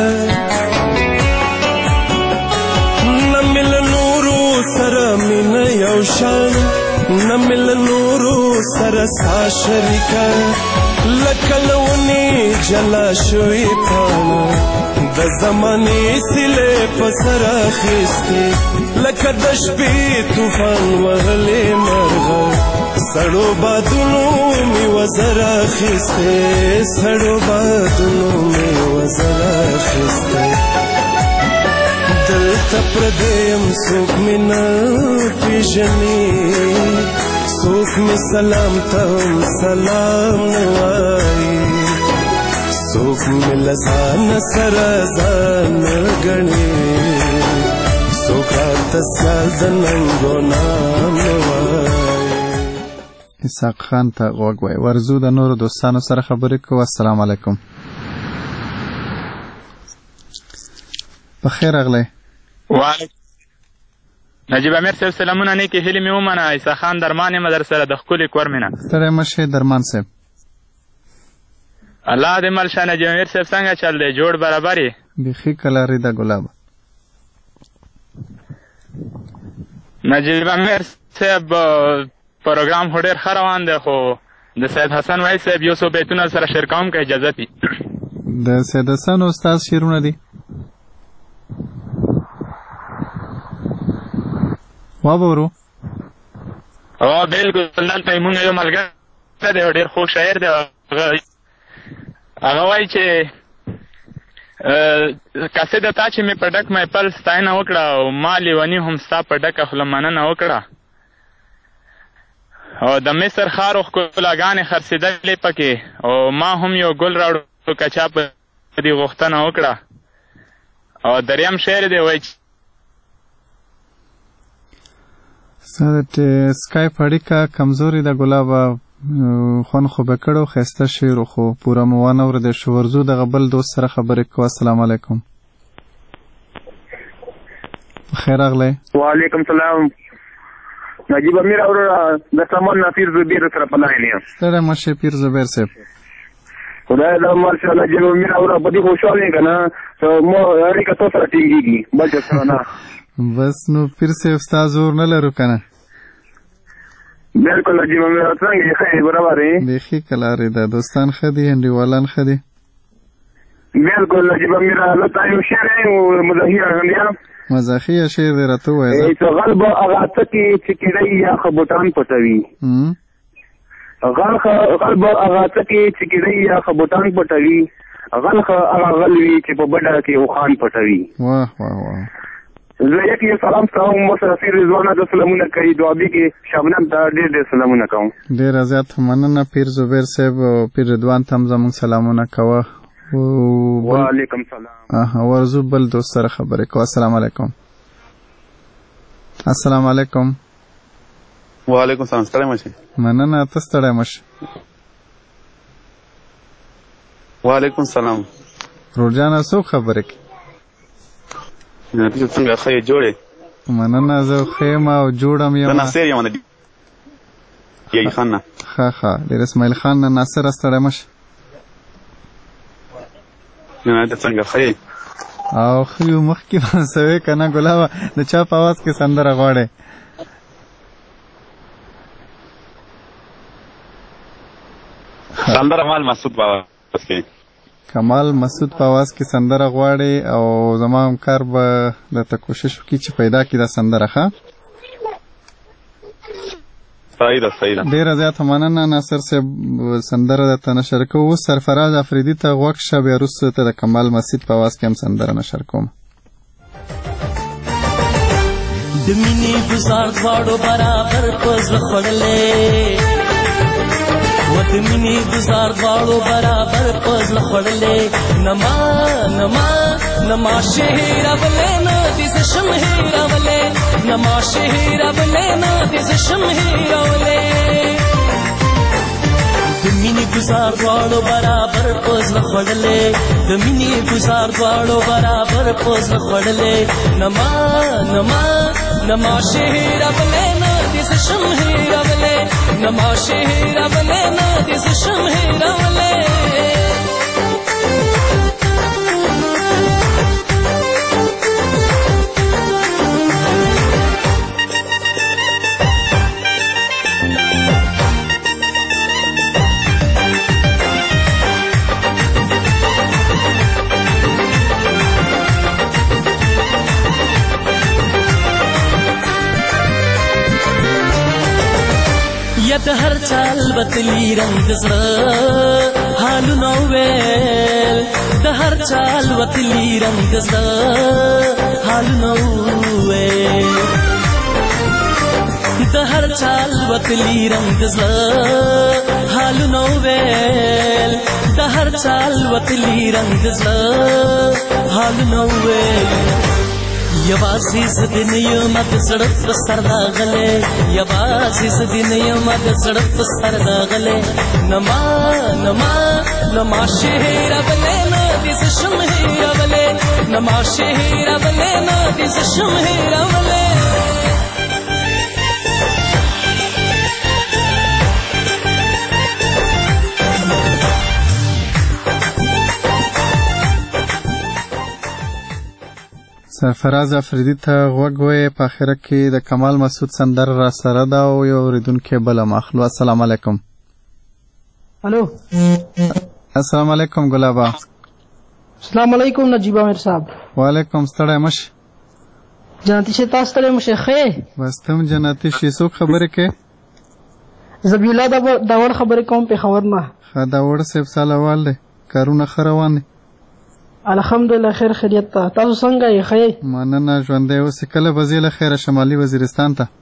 نه مل نورو سره مینه یو شان، نه مل نورو سره سا شریکه، لکه لونی جلا شوی پاڼه د زمانې سیلې په سر اخیستې، لکه د شپې طوفان وهلې مرغه سړو بادونو مې وزر اخیستې، سړو بادونو مې وزر اخیستې. دلته پردی یم څوک مې نه پېژني، څوک مې سلام ته هم سلام نه وایي، څوک مې له ځانه سره ځان نه ګڼي، څوک راته سیال د ننګو نام نه وایي. اسحاق خان ته غوږ وای. ورزو د نورو دوستانو سره خبرې کوو. السلام علیکم. بخیر راغلی. وعلیکم. نجیب امیر صاحب سلامونه، نیکې هیلې مې ومنه. عیسی خان درمان یم در سره د ښکلي کور مینه. ستړی مه شې درمان صاحب. الله دې مل شه. نجیب امیر صاحب څنګه چل دی؟ جوړ برابر یې؟ بیخي کلاري ده ګلابه. نجیب امیر صاحب پروګرام خو ډېر ښه روان دی خو د سید حسن وحید صاحب یو څو بیتونه سره شعر کوم که اجازه وي د سید حسن استاد شعرونه دي وابورو بلکل دلته مونږ یو ملګری دی ډېر خوږ شاعر دی هغه وایي چې قصیده تا چې مې په ډک محفل ستاینه وکړه او ما لیوني هم ستا په ډکه خوله مننه وکړه او د مصر ښار ښکلاګانې خرڅېدلې پکې او ما هم یو ګل راوړو که چا په دې غوښتنه وکړه او دریم شعر دی وایي ستا د سکایپ اړیکه کمزورې ده ګلابه خوند خو به کړو ښایسته شعر خو پوره مو وانه اورېدی شو ورځو دغه بل دوست سره خبرې کوو السلام علیکم بخیر راغلی وعلیکم سلام نجیب امیر اوره د سامان نافیر زبیر سره په لاین یم ستړی مه شې پیر زبیر صاحب خدای دا ماشاءالله نجیب امیر اوره په دې خوشحال یم که نه مو اړیکه تو سره ټینګېږي بل چا سره نه بس نو پیر صاحب ستا زور نه لرو که نه بلکل نجیب امیر څنګه یې ښه یې برابر یې بیخي کلارې ده دوستان ښه دي انډیوالان ښه دي بلکل نجیب امیر هلته یو شعر یې مزاحي راغلی مزاحي شعر دی راته ووایه چې غل به هغه څه کې چې کیدی یا ښه بوټان پټوي غل به هغه څه کې چې کیدی یا ښه بوټان پټوي غل هغه غل وي چې په بډه کې اوښان پټوي واه واه واه زه یک سلام ستاسو مسافر رضوانه د سلامونه کوي دعابي کې شبنم ته ډېر ډېر سلامونه کوم ډېره زیات مننه پیر زبیر صاحب او پیر رضوان ته هم زموږ سلامونه کوه وعلیکم سلام ورځو بل دوست سره خبرې کوه السلام علیکم السلام علیکم وعلیکم سلام ستړی مه شې مننه ته ستړی مه شې وعلیکم سلام روډجانه څوک خبرې کوي څنګه ښه یې جوړې مننه زه ښه یم او جوړ هم یم زه ناصر یم د یحیی خان نه ښه ښه ډېر اسماعیل خان نه ناصره ستړی مه شې ته څنګه ښه یې او ښه یو مخکې به څه وې که نه ګلابه د چا په اواز کې سندره غواړې سندره مال مسعود په اواز کې کمال مسعود په اواز کې سندره غواړي او زما همکار به درته کوشش وکړي چې پیدا کړي دا سندره ښه صحیح ده صحیح ده ډېره زیاته مننه ناصر صاحب سندره درته نشر کوو اوس سرفراز افریدي ته غوږ شه بیا وروسته ته د کمال مسعود په اواز کې هم سندره نشر کوم د مینې ګزار دواړو برابر په زړه خوړلی و د مینې ګزار دواړو برابر په زړه خوړلی نما شهیرولی نه دې زه شم هیرولی نما شهیرولی نه دې زه شم هیرولی د مینې ګزار دواړو برابر په زړه خوړلی د مینې ګزار دواړو برابر په زړه خوړلی نما شهیرولی نه دې زه شم هیرولی نما شهیرولی نه دې زه شم هیرولی یا د هر چال وتلی رنگ زړه حالونه ویل د هر چال وتلی رنگ زړه حالونه ویل د هر چال وتلی رنگ زړه حالونه ویل د هر چال وتلی رنگ زړه حالونه ویل یوازې زه دې نه یم د زړه په سر راغلی یوازې زه دې نه یم د زړه په سر راغلی نما شهیرولی نه دې زه شم هیرولی نما شهیرولی نه دې زه شم هیرولی سرفراز افریدي ته غوږ وې. په اخره کې د کمال مسعود سندره را سره ده او یو اورېدونکی بله ماخلو. السلام علیکم. الو السلام علیکم ګلابا. السلام علیکم نجیب امیر صاحب. وعلیکم ستړی مشه. جناتي شه تاسو ستړی مشه. ښې بس ته هم جناتي شې. څوک خبرې کوې؟ زبیلا داوړ خبرې کوم پېښور نه. ښه داوړ صاحب سالوال دی. کارونه ښه روان دي؟ الحمدلله خیر خیریت ته. تاسو څنګه یې؟ ښه یې؟ مننه ژوندی اوسې. کله به ځې له خیره شمالي وزیرستان ته؟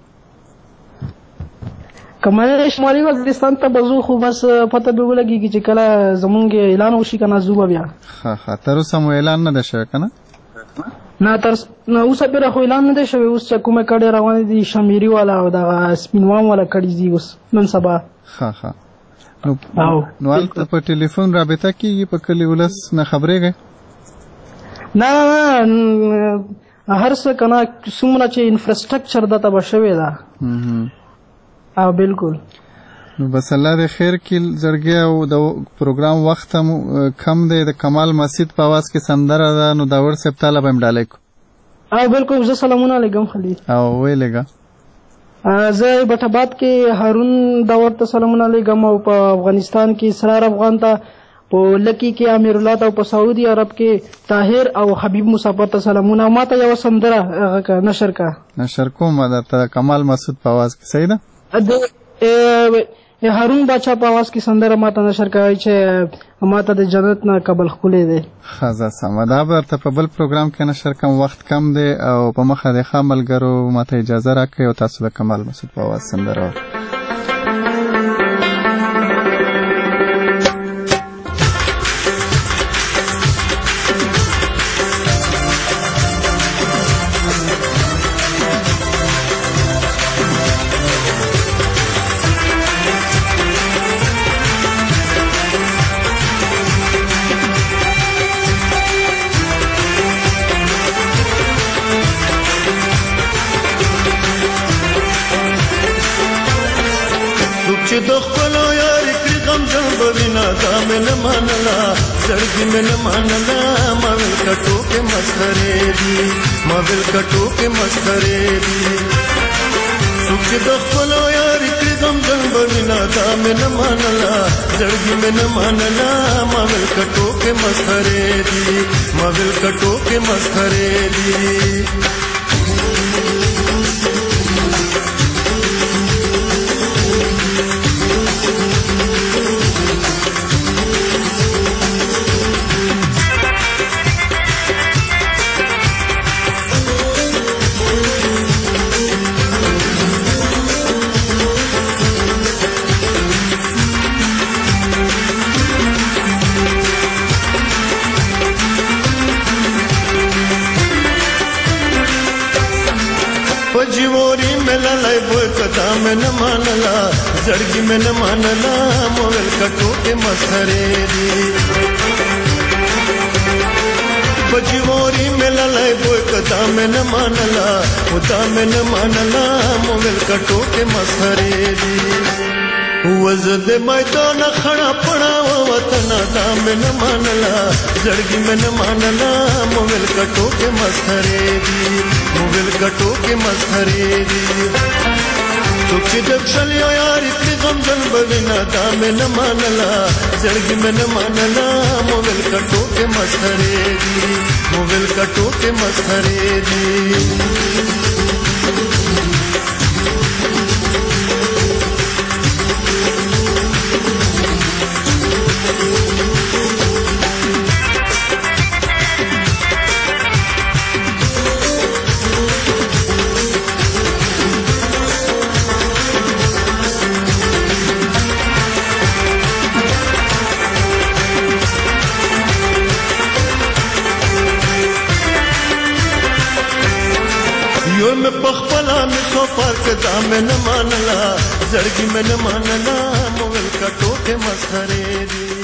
که منې شمالي وزیرستان ته به ځو خو بس پته به ولګېږي چې کله زمونږ اعلان وشي که نه ځو به بیا. ښه تر اوسه مو اعلان نه دی شوی که نه؟ نه اوسه بیره خو اعلان نه دی شوی. اوس چې کومې کډې روانې دي شمیري والا او دغه سپینوام والا کډې دي اوس نن سبا. ښه نو هلته په ټلیفون رابطه کېږي په کلي ولس نه خبرېږئ؟ نه هر څه که نه څومره چې انفراسټرکچر دته به شوې ده. او بالکل. نو بس الله دې خیر کړي. زړګی او د پروګرام وخت هم کم دی. د کمال مسعود په اواز کې سندره ده نو داوړ صاحب تعالی به هم ډالۍ کړو. او بالکل. زه سلامونه علیکم خلی. او ویې لږه. زه بټاباد کې هارون داوړ ته سلامونه علیکم او په افغانستان کې اسرار افغان ته، په لکی کې امیر الله ته او په سعودي عرب کې طاهر او حبیب مسافر ته سلامونه. ما ته یو سندره نشر کا. نشر کوم درته کمال مسعود په اواز کې. صحیح ده. هارون باچا په اواز کې سندره ما ته نشر کوي چې ما ته د جنت نه قبل ښکلی دی. ښه زه سمه. دا به درته په بل پروګرام کې نشر کوم. وخت کم دی او په مخه د ښه ملګرو ما ته اجازه راکړئ او تاسو د کمال مسعود په اواز سندره چې د خپلو یارې کړي غمجن به وینا دا مې نه منله زړګي مې نه منله ما ویل کټو کې مسخرې دي ما ویل کټو کې مسخرې دي څوک چې د خپلو یارې کړي غمجن به وینا دا مې نه منله زړګي مې نه منله ما ویل کټو کې مسخرې دي ما ویل کټو کې مسخرې دي. जीवोरी मेला लाई बोल कथा में न मानला जड़गी में न मानला मोबाइल कटो के मसरे दी जीवोरी मेला लाई बोल कथा में न मानला उता में न मानला मोबाइल कटो के मसरे दी वजद मैदान खड़ा पड़ा वतन दा में न मानला जड़गी में न मानला मोबाइल कटो के मसरे दी मोबाइल कटो के मसखरे दी څوک چې دکشل یو یار کړي غمجن به وینا دا مې نه منله زړګي مې نه منله موبایل کټو کې مسخرې دي موبایل کټو کې مسخرې دي. یو مې پخپلا مې خفار کدا مې نه مانلا زړګي مې نه مانلا موبایل کټو کې مسخرې دي.